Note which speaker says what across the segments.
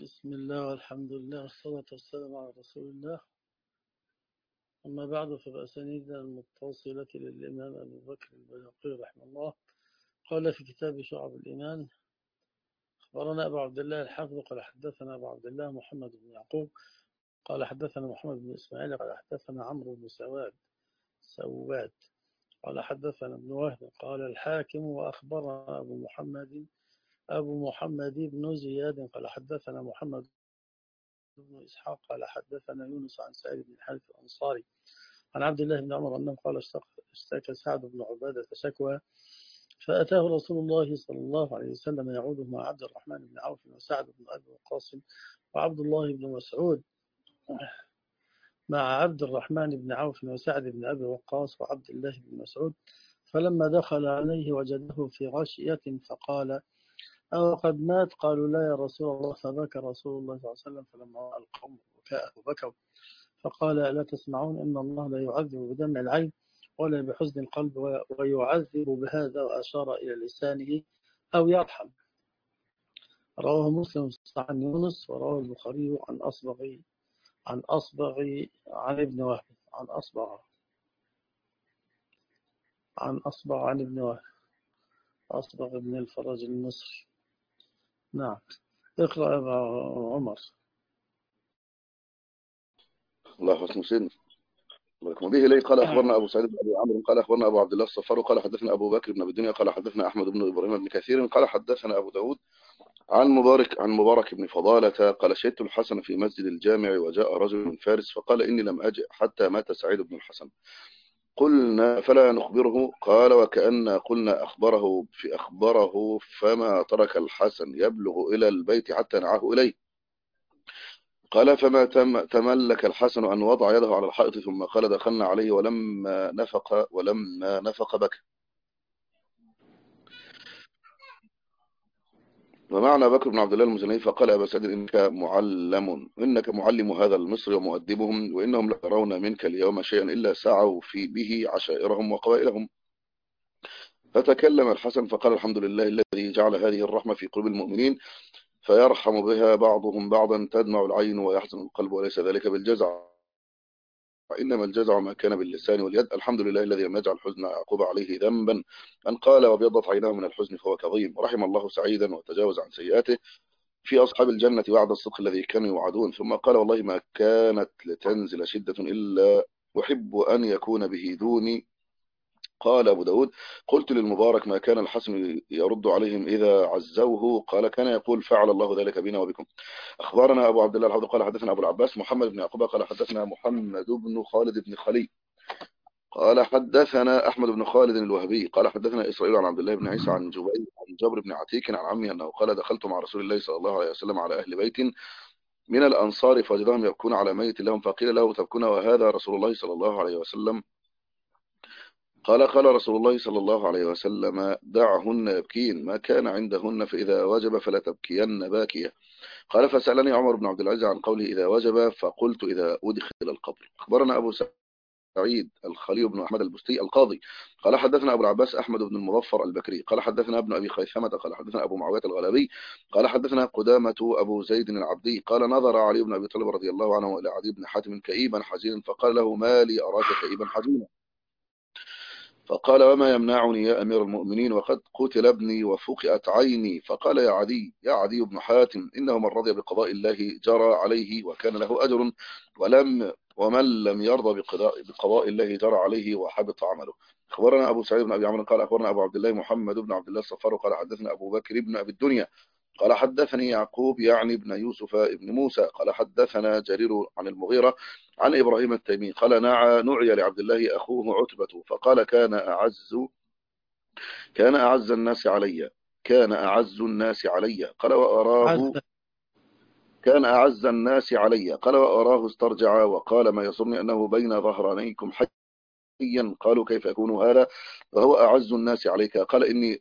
Speaker 1: بسم الله والحمد لله والصلاة والسلام على رسول الله. أما بعد، فبأسانيدنا المتصلة للإمام أبي بكر البيهقي رحمه الله قال في كتاب شعب الإيمان: أخبرنا أبو عبد الله الحافظ قال حدثنا أبو عبد الله محمد بن يعقوب قال حدثنا محمد بن إسماعيل قال حدثنا عمرو بن سواد قال حدثنا ابن وهب قال الحاكم وأخبرنا أبو محمد بن زياد قال حدثنا محمد بن إسحاق قال حدثنا يونس عن سعيد بن الحارث الأنصاري عن عبد الله بن عمر أنه قال اشتكى سعد بن عبادة شكوى فأتاه رسول الله صلى الله عليه وسلم يعوده مع عبد الرحمن بن عوف وسعد بن أبي وقاص وعبد الله بن مسعود مع عبد الرحمن بن عوف وسعد بن أبي وقاص وعبد الله بن مسعود، فلما دخل عليه وجده في غشية فقال: أو قد مات؟ قالوا: لا يا رسول الله. فبكى رسول الله صلى الله عليه وسلم، فلما رأى القوم بكوا فقال: ألا تسمعون إن الله لا يعذب بدمع العين ولا بحزن القلب ويعذب بهذا، وأشار إلى لسانه أو يرحم. رواه مسلم عن يونس، ورواه البخاري عن أصبغ عن ابن وهب عن ابن وهب أصبغ ابن الفرج المصري. نعم، اقرأ يا عمر.
Speaker 2: الله حسن سيدنا به إليه. قال أخبرنا أبو سعيد بن أبي عمرو قال أخبرنا أبو عبد الله الصفار قال حدثنا أبو بكر بن أبي الدنيا قال حدثنا أحمد بن إبراهيم بن كثير قال حدثنا أبو داود عن مبارك بن فضالة قال: شهدت الحسن في مسجد الجامع وجاء رجل من فارس فقال: إني لم أجئ حتى مات سعيد بن الحسن. قلنا: فلا نخبره؟ قال: وكأن قلنا أخبره فما ترك الحسن يبلغ إلى البيت حتى نعاه إليه. قال: فما تملك الحسن أن وضع يده على الحائط ثم قال: دخلنا عليه ولما نفق بكى. ومعنا بكر بن عبد الله المزني فقال: أبا سعيد إنك معلم هذا المصري ومؤدبهم، وإنهم لا يرون منك اليوم شيئا إلا سعوا به عشائرهم وقبائلهم. فتكلم الحسن فقال: الحمد لله الذي جعل هذه الرحمة في قلوب المؤمنين فيرحم بها بعضهم بعضا، تدمع العين ويحزن القلب، وليس ذلك بالجزع، إنما الجزع ما كان باللسان واليد. الحمد لله الذي لم يجعل الحزن يعقوب عليه ذنبا، أن قال وابيضت عيناه من الحزن فهو كظيم. رحم الله سعيدا وتجاوز عن سيئاته في أصحاب الجنة وعد الصدق الذي كانوا يوعدون. ثم قال: والله ما كانت لتنزل شدة إلا أحب أن يكون به دوني. قال أبو داود: قلت للمبارك: ما كان الحسن يرد عليهم إذا عزوه؟ قال: كان يقول: فعل الله ذلك بنا وبكم. أخبرنا أبو عبد الله الحافظ قال حدثنا أبو العباس محمد بن يعقوب قال حدثنا محمد بن خالد بن خلي قال حدثنا أحمد بن خالد الوهبي قال حدثنا إسرائيل عن عبد الله بن عيسى عن جبر بن عتيك عن عمي أنه قال: دخلت مع رسول الله صلى الله عليه وسلم على أهل بيت من الأنصار فوجدهم يبكون على ميت لهم، فقيل له: تبكون وهذا رسول الله صلى الله عليه وسلم؟ قال رسول الله صلى الله عليه وسلم: دعهن يبكين، ما كان عندهن، فإذا وجب فلا تبكين باكية. قال: فسألني عمر بن عبد العزيز عن قوله إذا وجب، فقلت: إذا أدخل القبر. أخبرنا أبو سعيد الخليل بن أحمد البستي القاضي قال حدثنا أبو العباس أحمد بن المظفر البكري قال حدثنا ابن أبي خيثمة قال حدثنا أبو معاوية الغلبي قال حدثنا قدامة أبو زيد العبدي قال: نظر علي بن أبي طالب رضي الله عنه إلى عدي بن حاتم كئيبا حزينا، فقال له: ما لي أراك كئيبا حزينا؟ فقال: وما يمنعني يا أمير المؤمنين وقد قتل ابني وفقئت عيني. فقال: يا عدي بن حاتم، إنه من رضي بقضاء الله جرى عليه وكان له أجر، ومن لم يرضى بقضاء الله جرى عليه وحبط عمله. أخبرنا أبو سعيد بن أبي عمرو قال أخبرنا أبو عبد الله محمد بن عبد الله الصفار قال حدثنا أبو بكر بن أبي الدنيا قال حدثني يعقوب يعني ابن يوسف ابن موسى قال حدثنا جرير عن المغيرة عن إبراهيم التيمي قال: نعي لعبد الله أخوه عتبة فقال: كان أعز الناس علي. قال: وأراه كان أعز الناس علي. قال: وأراه استرجع وقال: ما يصرني أنه بين ظهرانيكم حيا. قالوا: كيف يكون هذا وهو أعز الناس عليك؟ قال: إني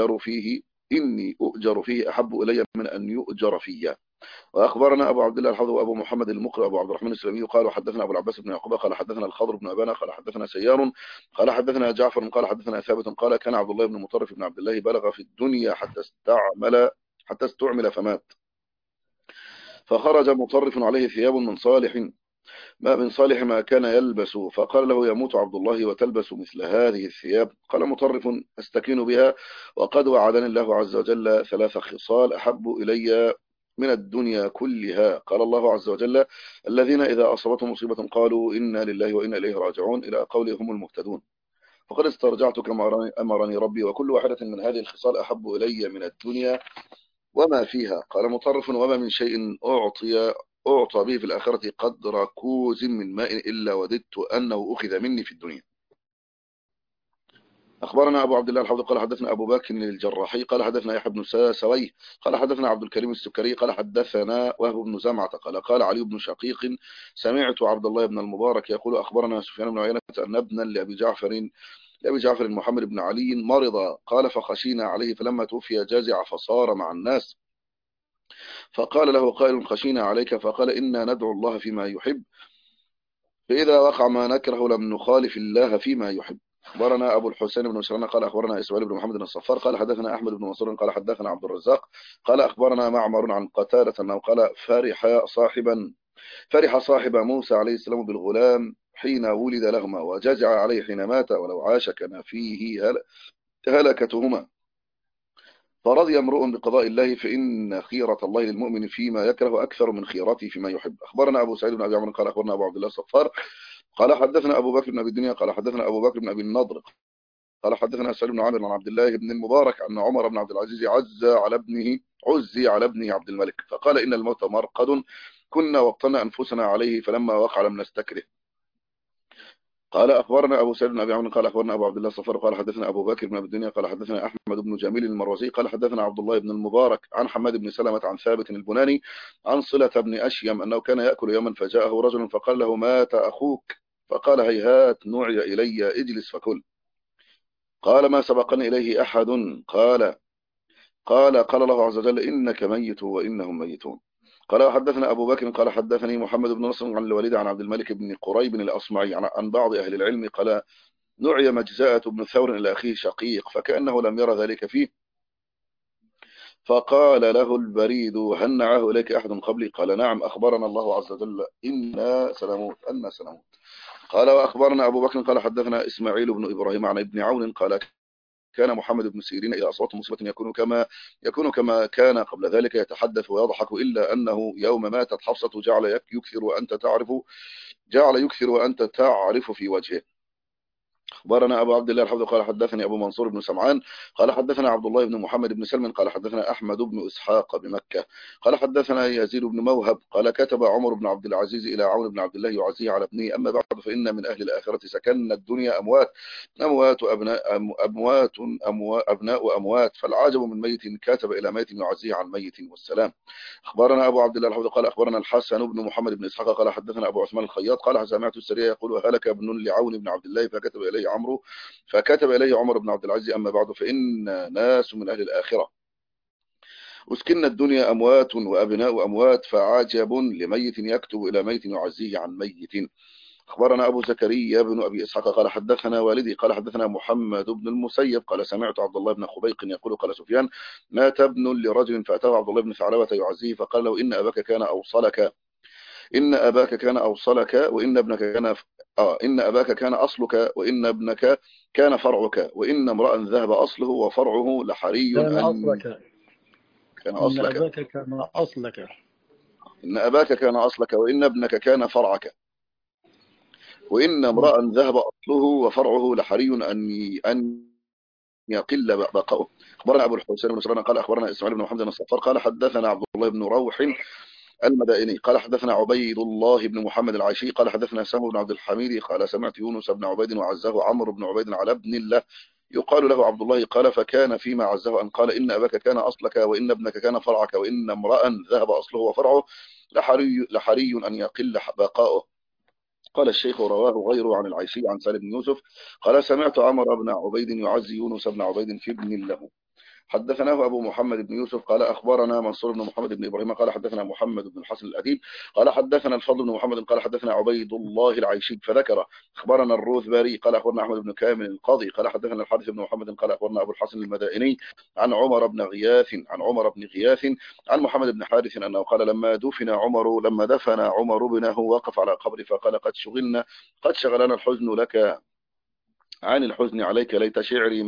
Speaker 2: أؤجر فيه أحب إلي من أن يؤجر فيه. وأخبرنا أبو عبد الله الحافظ وأبو محمد المقري أبو عبد الرحمن السلمي قال حدثنا أبو العباس بن يعقوب قال حدثنا الخضر بن أبانا قال حدثنا سيار قال حدثنا جعفر قال حدثنا ثابت قال: كان عبد الله بن مطرف بن عبد الله بلغ في الدنيا حتى استعمل فمات. فخرج مطرف عليه ثياب من صالح ما كان يلبس، فقال له: يموت عبد الله وتلبس مثل هذه الثياب؟ قال مطرف: أستكين بها، وقد وعدني الله عز وجل 3 خصال أحب إلي من الدنيا كلها. قال الله عز وجل: الذين إذا أصابتهم مصيبة قالوا إنا لله وإنا إليه راجعون، إلى قوله هم المهتدون. فقد استرجعت كما أمرني ربي، وكل واحدة من هذه الخصال أحب إلي من الدنيا وما فيها. قال مطرف: وما من شيء أعطى به في الآخرة قدر كوز من ماء إلا وددت أنه أخذ مني في الدنيا. أخبرنا أبو عبد الله الحوض قال حدثنا أبو بكر الجراحي قال حدثنا يحيى بن سويه قال حدثنا عبد الكريم السكري قال حدثنا وهب بن زمعة قال علي بن شقيق: سمعت عبد الله بن المبارك يقول: أخبرنا سفيان بن عيينة أن ابنا لأبي جعفر محمد بن علي مرض، قال فخشينا عليه، فلما توفي جازع فصار مع الناس، فقال له قائل: خشينا عليك، فقال: إنا ندعو الله فيما يحب، فإذا وقع ما نكره لم نخالف الله فيما يحب. أخبرنا أبو الحسين بن مسلمة قال أخبرنا إسماعيل بن محمد الصفار قال حدثنا أحمد بن منصور قال حدثنا عبد الرزاق قال أخبرنا معمر عن قتادة أنه قال: فرح صاحب موسى عليه السلام بالغلام حين ولد لهما، وجزع عليه حين مات، ولو عاش كان فيه هلكتهما. فرضي امرؤ بقضاء الله، فإن خيرة الله للمؤمن فيما يكره أكثر من خيرته فيما يحب. أخبرنا أبو سعيد بن أبي عمرو قال أخبرنا أبو عبد الله الصفار قال حدثنا أبو بكر بن أبي الدنيا قال حدثنا أبو بكر بن أبي النضر قال حدثنا سعيد بن عامر عن عبد الله بن المبارك أن عمر بن عبد العزيز عزي على ابنه عبد الملك، فقال: إن الموت مرقد، كنا وطنا أنفسنا عليه، فلما وقع لم نستكره. قال أخبرنا أبو سعيد بن أبي عمرو قال أخبرنا أبو عبد الله الصفار قال حدثنا أبو بكر بن أبي الدنيا قال حدثنا أحمد بن جميل المروزي قال حدثنا عبد الله بن المبارك عن حماد بن سلمة عن ثابت البناني عن صلة بن أشيم أنه كان يأكل يوما، فجاءه رجل فقال له: مات أخوك؟ فقال: هيهات نعي إلي، اجلس فكل. قال: ما سبقني إليه أحد؟ قال الله عز وجل: إنك ميت وإنهم ميتون. قال حدثنا أبو بكر قال حدثني محمد بن نصر عن الوليد عن عبد الملك بن قريب الأصمعي عن بعض أهل العلم قال: نعي مجزاءة بن ثور إلى أخيه شقيق، فكأنه لم يرى ذلك فيه، فقال له البريد: هل نعاه إليك أحد قبلي؟ قال: نعم، أخبرنا الله عز وجل إنا سنموت. قال: وأخبرنا أبو بكر قال حدثنا إسماعيل بن إبراهيم عن ابن عون قال: كان محمد بن سيرين إذا أصابته مصيبة يكون كما كان قبل ذلك، يتحدث ويضحك، إلا أنه يوم ماتت حفصة جعل يكثر وأنت تعرف في وجهه. أخبرنا أبو عبد الله الحفظ قال حدثني أبو منصور بن سمعان قال حدثنا عبد الله بن محمد بن سلم قال حدثنا أحمد بن إسحاق بمكة قال حدثنا يزيد بن موهب قال: كتب عمر بن عبد العزيز إلى عون بن عبد الله يعزيه على ابنه: أما بعد، فإن من أهل الآخرة سكن الدنيا أبناء أموات، فالعاجب من ميت كتب إلى ميت يعزيه عن ميت، والسلام. أخبرنا أبو عبد الله الحفظ قال أخبرنا الحسن بن محمد بن إسحاق قال حدثنا أبو عثمان الخياط قال: سمعت السرية يقول: هلك ابن لعون بن عبد الله، فكتب إليه عمر بن عبد العزيز: أما بعد، فإن ناس من أهل الآخرة أسكن الدنيا أموات وأبناء أموات، فعجب لميت يكتب إلى ميت يعزيه عن ميت. أخبرنا أبو زكريا بن أبي إسحاق قال حدثنا والدي قال حدثنا محمد بن المسيب قال: سمعت عبد الله بن خبيق يقول: قال سفيان: مات ابن لرجل، فأتاه عبد الله بن ثعلبة يعزيه، فقال له: إن أباك كان أوصلك، وإن ابنك كان إن أباك كان أصلك، وإن ابنك كان فرعك، وإن امرأ ذهب أصله وفرعه لحري
Speaker 1: كان
Speaker 2: أن
Speaker 1: أصلك
Speaker 2: كان
Speaker 1: إن
Speaker 2: أصلك
Speaker 1: أباك كان أصلك
Speaker 2: إن أباك كان أصلك، وإن ابنك كان فرعك، وإن امرأ ذهب أصله وفرعه لحري أن يقل بقاؤه. أخبرنا أبو الحسين بن سلمان قال أخبرنا إسماعيل بن محمد بن الصفار قال حدثنا عبد الله بن روح المدائني قال حدثنا عبيد الله بن محمد العيشي قال حدثنا سامو بن عبد الحميد قال: سمعت يونس بن عبيد وعزاه عمرو بن عبيد على ابن الله يقال له عبد الله قال: فكان فيما عزاه أن قال: إن أباك كان أصلك، وإن ابنك كان فرعك، وإن امرأ ذهب أصله وفرعه لحري أن يقل بقاؤه. قال الشيخ: رواه غيره عن العيشي عن سالم بن يوسف قال: سمعت عمرو بن عبيد يعزي يونس بن عبيد في ابن له. حدثناه أبو محمد بن يوسف قال أخبرنا منصور بن محمد بن إبراهيم قال حدثنا محمد بن الحسن الأديب قال حدثنا الفضل بن محمد قال حدثنا عبيد الله العيشي فذكر أخبرنا الروذباري قال أخبرنا أحمد بن كامل القاضي قال حدثنا الحارث بن محمد قال أخبرنا أبو الحسن المدائني عن عمر بن غياث عن محمد بن حارث أنه قال لما دفن عمر بنه وقف على قبر فقال قد شغلنا الحزن لك عن الحزن عليك ليت شعري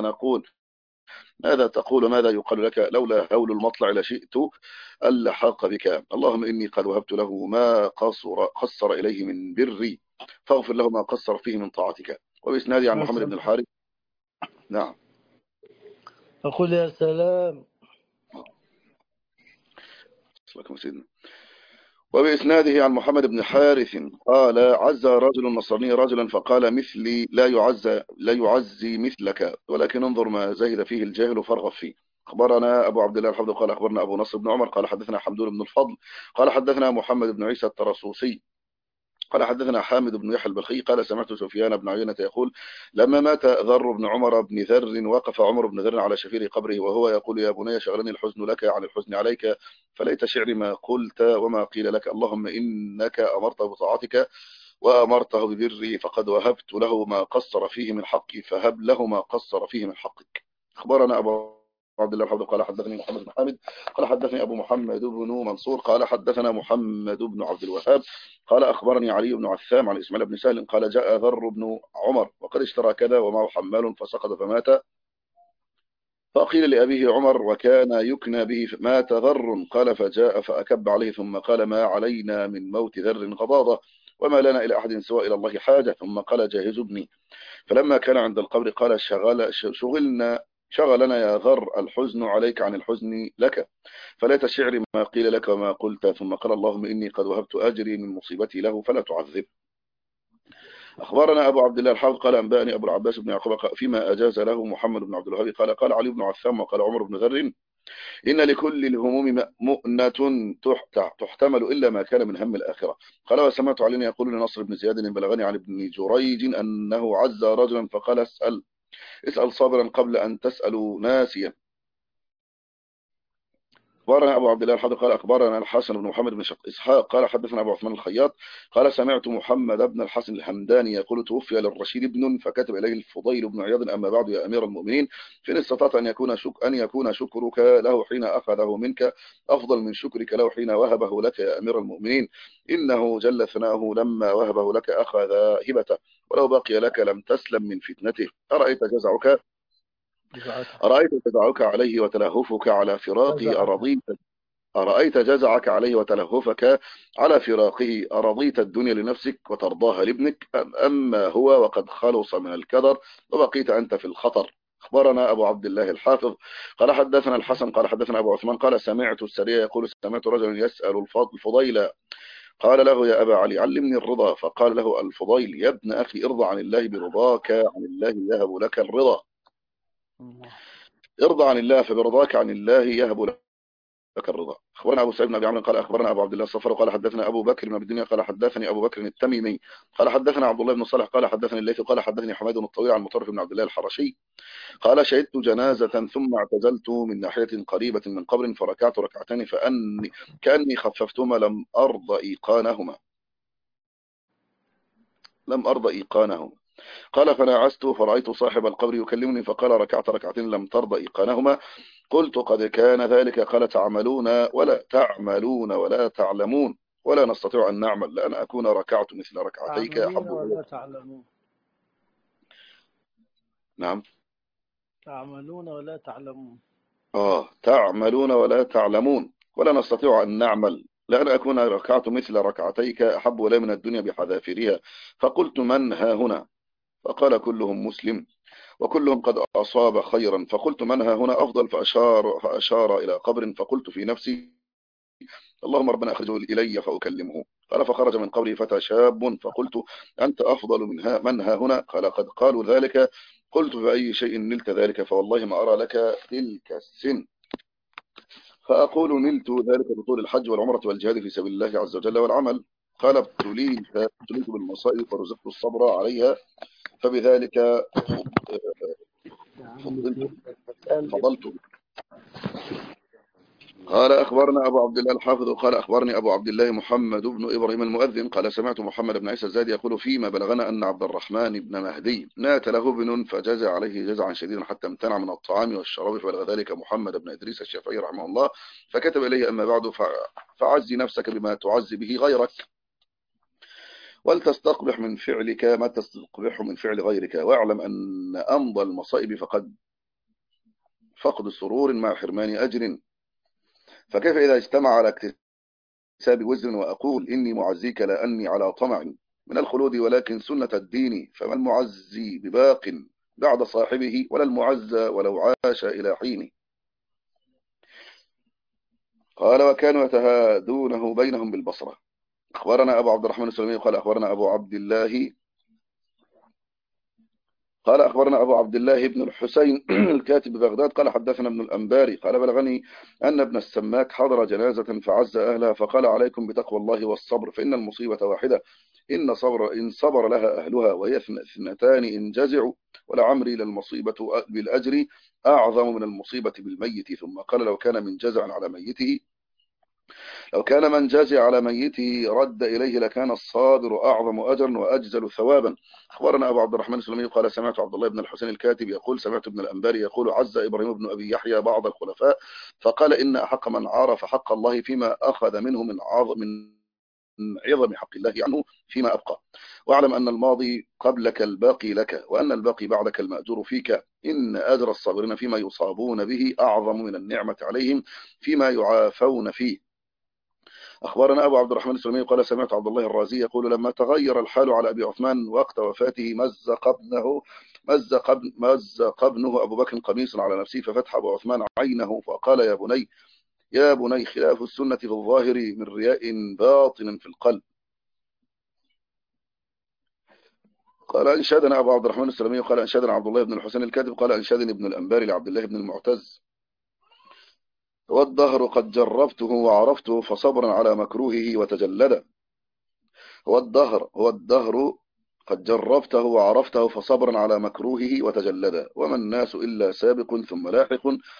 Speaker 2: ماذا تقول ماذا يقال لك لولا هول المطلع لشئت اللحاق بك اللهم إني قد وهبت له ما قصر إليه من بري فاغفر له ما قصر فيه من طاعتك. وبإسنادي عن محمد بن الحارث. نعم
Speaker 1: أقول يا سلام.
Speaker 2: سيدنا. وبإسناده عن محمد بن حارث قال عز رجل نصراني رجلا فقال مثلي لا يعزي مثلك ولكن انظر ما زهد فيه الجاهل فارغب فيه. أخبرنا أبو عبد الله الحفظ قال أخبرنا أبو نصر بن عمر قال حدثنا حمدون بن الفضل قال حدثنا محمد بن عيسى الترسوسي قال حدثنا حامد بن يحيى البلخي قال سمعت سفيان بن عيينة يقول لما مات ذر بن عمر بن ذر وقف عمر بن ذر على شفير قبره وهو يقول يا بني شغلني الحزن لك عن الحزن عليك فليت شعري ما قلت وما قيل لك اللهم إنك أمرته بطاعتك وأمرته ببري فقد وهبت له ما قصر فيه من حقي فهب له ما قصر فيه من حقك. أخبرنا أبو عبد الله الحافظ قال حدثني محمد بن حامد قال حدثني أبو محمد بن منصور قال حدثنا محمد بن عبد الوهاب قال أخبرني علي بن عثام عن إسماعيل بن سهل قال جاء ذر بن عمر وقد اشترى كذا ومعه حمال فسقط فمات فقيل لأبيه عمر وكان يكنى به مات ذر قال فجاء فأكب عليه ثم قال ما علينا من موت ذر غضاضة وما لنا إلى أحد سوى إلى الله حاجة ثم قال جاهز ابني فلما كان عند القبر قال شغلنا يا ذر الحزن عليك عن الحزن لك فليت شعري ما قيل لك وما قلت ثم قال اللهم إني قد وهبت أجري من مصيبتي له فلا تعذب. أخبرنا أبو عبد الله الحافظ قال أنبأني أبو العباس بن يعقوب فيما أجاز له محمد بن عبد الوهاب قال علي بن عثام وقال عمر بن ذر إن لكل الهموم مؤنة تحتمل إلا ما كان من هم الآخرة. قال وسمعت علي يقول لنصر بن زياد بلغني عن ابن جريج أنه عز رجلا فقال اسأل صابرا قبل أن تسأل ناسيا. أخبرنا أبو عبد الله الحافظ قال أخبرنا الحسن بن محمد بن إسحاق قال حدثنا أبو عثمان الخياط قال سمعت محمد بن الحسن الحمداني يقول توفي للرشيد ابن فكتب إليه الفضيل بن عياض أما بعد يا أمير المؤمنين فإن استطعت أن يكون شكرك له حين أخذه منك أفضل من شكرك له حين وهبه لك يا أمير المؤمنين إنه جل ثناه لما وهبه لك أخذ هبته ولو بقي لك لم تسلم من فتنته. أرأيت جزعك عليه وتلهفك على فراقه أرأيت جزعك عليه وتلهفك على فراقه أرضيت الدنيا لنفسك وترضاها لابنك أما هو وقد خلص من الكدر وبقيت أنت في الخطر. أخبرنا أبو عبد الله الحافظ قال حدثنا الحسن قال حدثنا أبو عثمان قال سمعت السرية يقول سمعت رجلا يسأل الفضيل قال له يا أبا علي علمني الرضا فقال له الفضيل يا ابن أخي ارضى عن الله برضاك عن الله يهب لك الرضا ارضى عن الله فبرضاك عن الله يهب لك الرضا. أخبرنا أبو سعيد بن أبي عمرو قال أخبرنا أبو عبد الله الصفر قال حدثنا أبو بكر بن أبي الدنيا قال حدثني أبو بكر التميمي قال حدثنا عبد الله بن صالح قال حدثني الليث قال حدثني حماد الطويل عن مطرف بن عبد الله الحرشي قال شهدت جنازة ثم اعتزلت من ناحية قريبة من قبر فركعت ركعتين كأني خففتهما لم أرض إيقانهما قال فنعست فرأيت صاحب القبر يكلمني فقال ركعت ركعتين لم ترضى إيقانهما قلت قد كان ذلك قال تعملون ولا تعلمون ولا نستطيع أن نعمل لأن أكون ركعت مثل ركعتيك
Speaker 1: تعملون ولا تعلمون.
Speaker 2: نعم
Speaker 1: تعملون ولا تعلمون.
Speaker 2: تعملون ولا تعلمون ولا نستطيع أن نعمل لأن أكون ركعت مثل ركعتيك أحب إلي من الدنيا بحذافيرها. فقلت من ها هنا فقال كلهم مسلم وكلهم قد أصاب خيرا. فقلت من ها هنا أفضل فأشار إلى قبر فقلت في نفسي اللهم ربنا أخرجه إلي فأكلمه. قال فخرج من قبره فتى شاب فقلت أنت أفضل من ها هنا قال قد قالوا ذلك. قلت فأي شيء نلت ذلك فوالله ما أرى لك تلك السن. فأقول نلت ذلك بطول الحج والعمرة والجهاد في سبيل الله عز وجل والعمل. قال ابتليت بالمصائب ورزقت الصبر عليها فبذلك فضلت فضلت. قال أخبرنا أبو عبد الله الحافظ قال أخبرني أبو عبد الله محمد بن إبراهيم المؤذن قال سمعت محمد بن عيسى الزادي يقول فيما بلغنا أن عبد الرحمن بن مهدي مات له ابن فجزع عليه جزعا شديدا حتى امتنع من الطعام والشراب، فبلغ ذلك محمد بن إدريس الشافعي رحمه الله فكتب إليه أما بعد فعزي نفسك بما تعزي به غيرك، ولتستقبح من فعلك ما تستقبحه من فعل غيرك، واعلم أن أمضى المصائب فقد سرور مع حرمان أجر، فكيف إذا اجتمع على اكتساب وزر وأقول إني معزيك لا أني على طمع من الخلود ولكن سنة الدين، فما المعزي بباق بعد صاحبه ولا المعزى ولو عاش إلى حين. قال وكانوا يتهادونه بينهم بالبصرة. أخبرنا أبو عبد الرحمن السلمي قال أخبرنا أبو عبد الله قال أخبرنا أبو عبد الله بن الحسين الكاتب ببغداد قال حدثنا ابن الأنباري قال بلغني أن ابن السماك حضر جنازة فعز أهلها فقال عليكم بتقوى الله والصبر، فإن المصيبة واحدة إن صبر لها أهلها وهي اثنتان إن جزعوا، ولعمري للمصيبة بالأجر أعظم من المصيبة بالميت. ثم قال لو كان من جزع على ميته رد إليه لكان الصابر أعظم أجرا وأجزل ثوابا. أخبرنا أبو عبد الرحمن السلمي قال سمعت عبد الله بن الحسين الكاتب يقول سمعت ابن الأنباري يقول عز إبراهيم بن أبي يحيى بعض الخلفاء فقال إن أحق من عرف حق الله فيما أخذ منه من عظم حق الله عنه فيما أبقى، واعلم أن الماضي قبلك الباقي لك، وأن الباقي بعدك المأجور فيك، إن أجر الصابرين فيما يصابون به أعظم من النعمة عليهم فيما يعافون فيه. أخبرنا أبو عبد الرحمن السلمي قال سمعت عبد الله الرازي يقول لما تغير الحال على أبي عثمان وقت وفاته مزق ابنه أبو بكر قميصا على نفسه ففتح أبو عثمان عينه فقال يا بني خلاف السنة في الظاهر من رياء باطن في القلب. قال أنشدنا أبو عبد الرحمن السلمي قال أنشدنا عبد الله بن الحسين الكاتب قال أنشدني ابن الأنباري لعبد الله بن المعتز والدهر قد جربته وعرفته فصبرا على مكروهه وتجلدا. هو الدهر قد جربته وعرفته فصبرا على مكروهه وتجلدا، وما الناس إلا سابق ثم لاحق،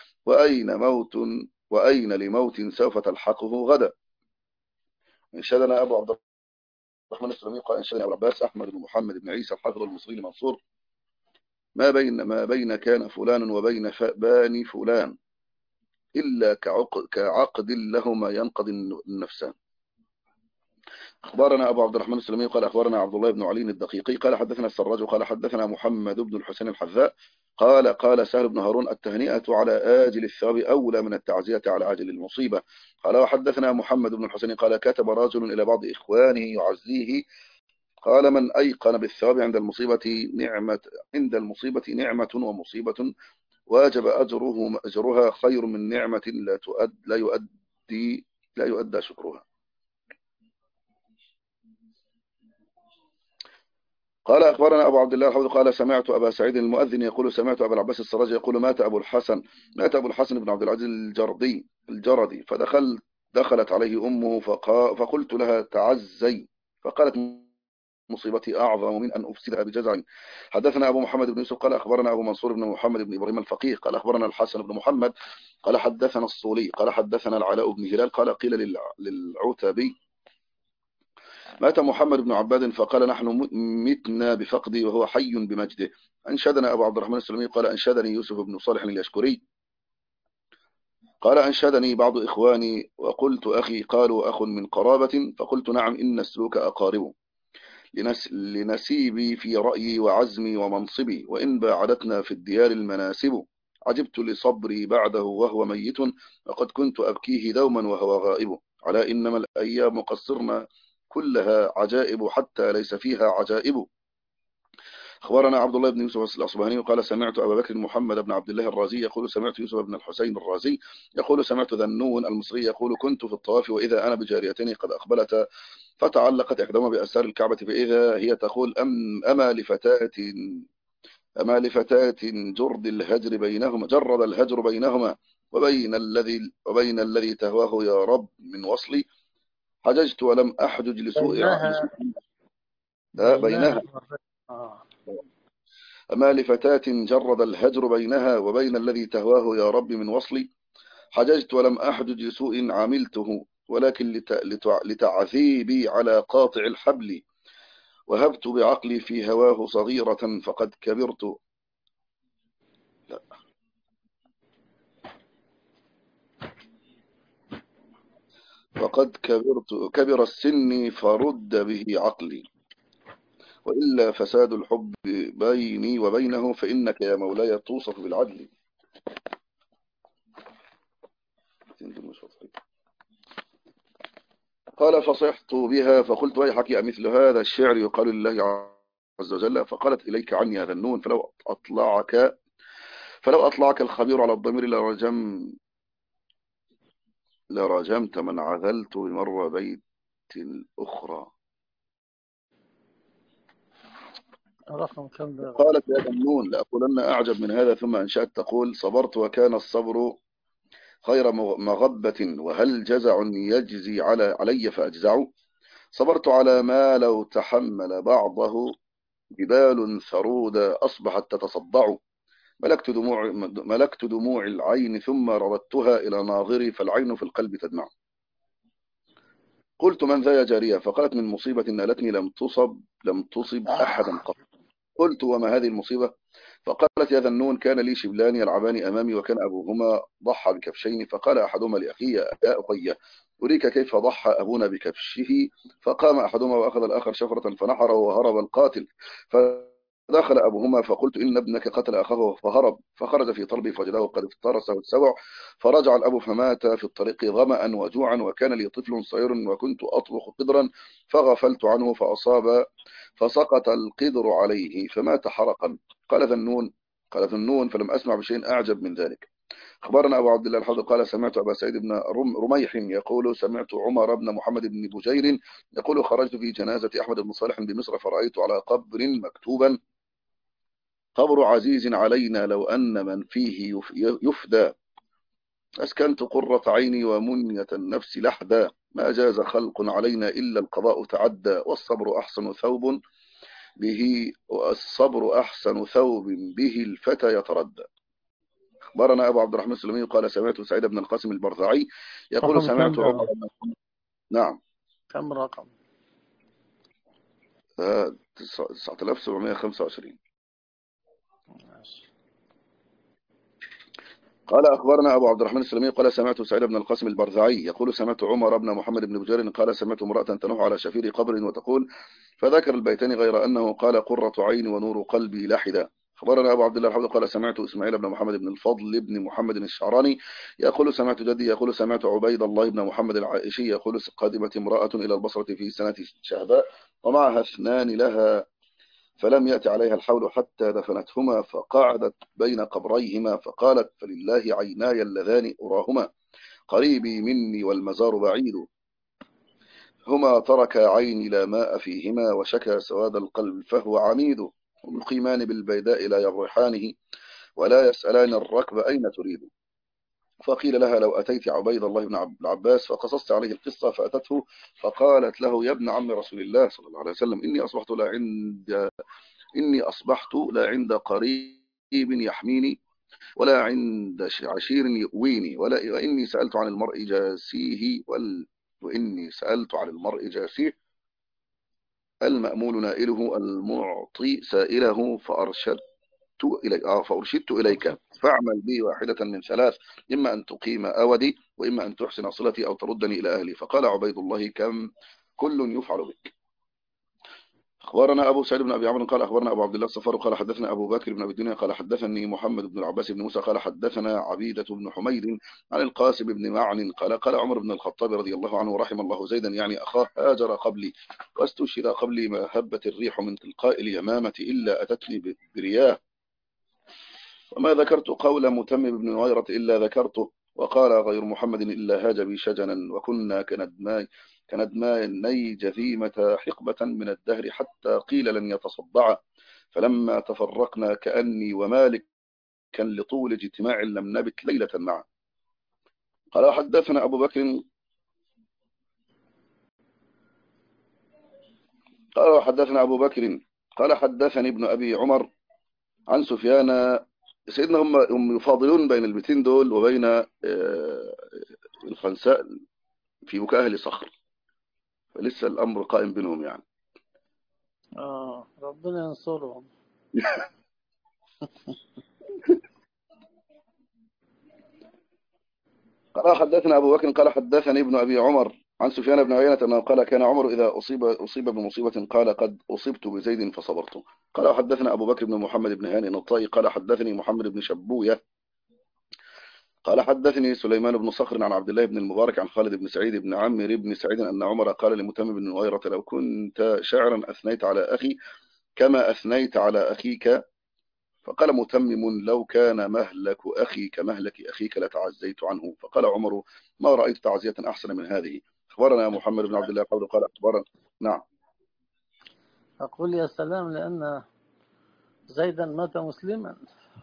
Speaker 2: وأين لموت سوف تلحقه غدا. انشدنا أبو عبد الرحمن السلمي قال انشدنا أبو العباس أحمد بن محمد بن عيسى الحافظ المصري المنصور ما بين كان فلان وبين باني فلان إلا كعقد لهما ينقضي النفسان. أخبرنا أبو عبد الرحمن السلمي قال أخبرنا عبد الله بن علي الدقيقي قال حدثنا السراج قال حدثنا محمد بن الحسين الحذاء قال سهل بن هارون التهنئة على آجل الثواب أولى من التعزية على عاجل المصيبة. قال وحدثنا محمد بن الحسين قال كتب رجل إلى بعض إخوانه يعزيه قال من أيقن بالثواب عند المصيبة نعمة ومصيبة واجب أجرها خير من نعمة لا يؤدى شكرها. قال أخبرنا أبو عبد الله الحوض قال سمعت أبا سعيد المؤذن يقول سمعت أبا العباس السراج يقول مات أبو الحسن بن عبد العزيز الجردي دخلت عليه أمه فقلت لها تعزي فقالت مصيبتي أعظم من أن أفسدها بجزع. حدثنا أبو محمد بن يوسف قال أخبرنا أبو منصور بن محمد بن إبراهيم الفقيه قال أخبرنا الحسن بن محمد قال حدثنا الصولي قال حدثنا العلاء بن هلال قال قيل للعتبي مات محمد بن عباد فقال نحن متنا بفقدي وهو حي بمجده. أنشدنا أبو عبد الرحمن السلمي قال أنشدني يوسف بن صالح اليشكري قال أنشدني بعض إخواني وقلت أخي قالوا أخ من قرابة فقلت نعم إن السلوك أقارب لنسيبي في رأيي وعزمي ومنصبي وإن باعدتنا في الديار المناسب عجبت لصبري بعده وهو ميت وقد كنت أبكيه دوما وهو غائب على إنما الأيام قصرنا كلها عجائب حتى ليس فيها عجائب. أخبرنا عبد الله بن يوسف الأصبهاني قال سمعت أبا بكر محمد بن عبد الله الرازي يقول سمعت يوسف بن الحسين الرازي يقول سمعت ذنون المصري يقول كنت في الطواف وإذا أنا بجاريتين قد أقبلت فتعلقت إحداهما بأسار الكعبة فإذا هي تقول أما لفتاة جرد الهجر بينهما وبين الذي تهواه يا رب من وصلي حججت ولم أحجج لسوء بينها أما لفتاة جرد الهجر بينها وبين الذي تهواه يا رب من وصلي. حججت ولم أحجج لسوء عملته، ولكن لتعذيبي على قاطع الحبل. وهبت بعقلي في هواه صغيرة فقد كبرت. لا. كبر السن فرد به عقلي، وإلا فساد الحب بيني وبينه، فإنك يا مولاي توصف بالعدل. قال فصحت بها فقلت ويحك مثل هذا الشعر يقال لله عز وجل. فقالت إليك عني هذا النون، فلو أطلعك الخبير على الضمير لرجمت من عذلت بمر بيت الأخرى.
Speaker 1: رقم كم ده؟
Speaker 2: قالت يا ذنون لأقولن أعجب من هذا، ثم أنشأت تقول صبرت وكان الصبر خير مغبة، وهل جزع يجزي علي فأجزع. صبرت على ما لو تحمل بعضه جبال ثرود أصبحت تتصدع. ملكت دموع العين ثم رددتها إلى ناظري، فالعين في القلب تدمع. قلت من ذا يا جارية؟ فقالت من مصيبة نالتني لم تصب أحدا قط. قلت وما هذه المصيبة؟ فقالت يا ذنون كان لي شبلان يلعبان أمامي، وكان أبوهما ضحى بكبشين، فقال أحدهما لأخيه يا أخي أريك كيف ضحى أبونا بكبشه. فقام أحدهما وأخذ الآخر شفرة فنحره وهرب القاتل. فدخل أبوهما فقلت إن ابنك قتل أخاه فهرب، فخرج في طلبي فوجده قد افترسه السبع. فرجع الأب فمات في الطريق ظمأ وجوعا، وكان لي طفل صغير وكنت أطبخ قدرا فغفلت عنه فسقط القدر عليه فمات حرقا. قال ذنون فلم أسمع بشيء أعجب من ذلك. أخبرنا أبو عبد الله الحافظ قال سمعت أبا سعيد بن رميح يقول سمعت عمر بن محمد بن بجير يقول خرجت في جنازة أحمد بن صالح بمصر، فرأيت على قبر مكتوبا قبر عزيز علينا لو أن من فيه يفدى. أسكنت قرة عيني ومنية النفس لحدا، ما جاز خلق علينا إلا القضاء تعدى. والصبر أحسن ثوب به الفتى يتردى. أخبرنا أبو عبد الرحمن السلمي قال سمعت سعيد بن القاسم البرذعي يقول
Speaker 1: رقم كم
Speaker 2: سمعت عمر
Speaker 1: ده؟
Speaker 2: نعم.
Speaker 1: كم رقم؟
Speaker 2: 9725.
Speaker 1: ماشي.
Speaker 2: قال أخبرنا أبو عبد الرحمن السلمي قال سمعت سعيد بن القاسم البرذعي يقول سمعت عمر بن محمد بن بجير قال سمعت امرأة تنوح على شفير قبر وتقول، فذكر البيتين غير أنه قال قرة عين ونور قلبي لحدا. أخبرنا أبو عبد الله الحافظ قال سمعت إسماعيل بن محمد بن الفضل بن محمد الشعراني يقول سمعت جدي يقول سمعت عبيد الله بن محمد العائشي يقول قادمت امرأة إلى البصرة في سنة شهباء ومعها اثنان لها، فلم يأت عليها الحول حتى دفنتهما، فقعدت بين قبريهما فقالت فلله عيناي اللذان أراهما قريبي مني والمزار بعيد، هما ترك عيني لا ماء فيهما وشكى سواد القلب فهو عميد، مقيمان بالبيداء لا يبرحانه ولا يسألان الركب أين تريد. فقيل لها لو أتيت عبيد الله بن العباس فقصصت عليه القصة، فأتته فقالت له يا ابن عم رسول الله صلى الله عليه وسلم إني أصبحت لا عند قريب يحميني ولا عند عشير يؤويني وإني سألت عن المرء جاسيه وإني سألت عن المرء جاسيه المأمول نائله المعطي سائله فأرشدت إليك فاعمل بي واحدة من ثلاث، إما أن تقيم أودي وإما أن تحسن صلتي أو تردني إلى أهلي. فقال عبيد الله كم كل يفعل بك. أخبرنا أبو سعيد بن أبي عمرو قال أخبرنا أبو عبد الله الصفار قال حدثنا أبو بكر بن أبي الدنيا قال حدثني محمد بن العباس بن موسى قال حدثنا عبيدة بن حميد عن القاسم بن معن قال عمر بن الخطاب رضي الله عنه رحم الله زيدا يعني أخاه هاجر قبلي واستشهد قبلي، ما هبت الريح من تلقاء اليمامة إلا أتتني برياه، وما ذكرت قول متمم بن نويرة إلا ذكرته، وقال غير محمد إلا هاج بي شجنا وكنا كندماني جذيمة حقبة من الدهر حتى قيل لن يتصدع، فلما تفرقنا كأني ومالك كان لطول اجتماع لم نبت ليلة معه. قال حدثنا أبو بكر قال حدثنا أبو بكر قال حدثني ابن أبي عمر عن سفيان. سيدنا هم يفاضلون بين البيتين دول وبين الخنساء في بكاء أهل صخر، فلسه الأمر قائم بينهم يعني.
Speaker 1: ربنا ينصرهم.
Speaker 2: قال حدثنا أبو بكر قال حدثني ابن أبي عمر عن سفيان بن عيينة أنه قال كان عمر إذا أصيب بمصيبة قال قد أصبت بزيد فصبرت. قال حدثنا أبو بكر بن محمد بن هانئ الطائي قال حدثني محمد بن شبوية قال حدثني سليمان بن صخر عن عبد الله بن المبارك عن خالد بن سعيد بن عمرو بن سعيد أن عمر قال لمتمم بن نويرة لو كنت شاعرا أثنيت على أخي كما أثنيت على أخيك. فقال متمم لو كان مهلك أخي كمهلك أخيك لتعزيت عنه. فقال عمر ما رأيت تعزية أحسن من هذه. أخبرنا محمد بن عبد الله قال أخبرنا. نعم.
Speaker 1: أقول يا سلام، لأن زيدا مات مسلما.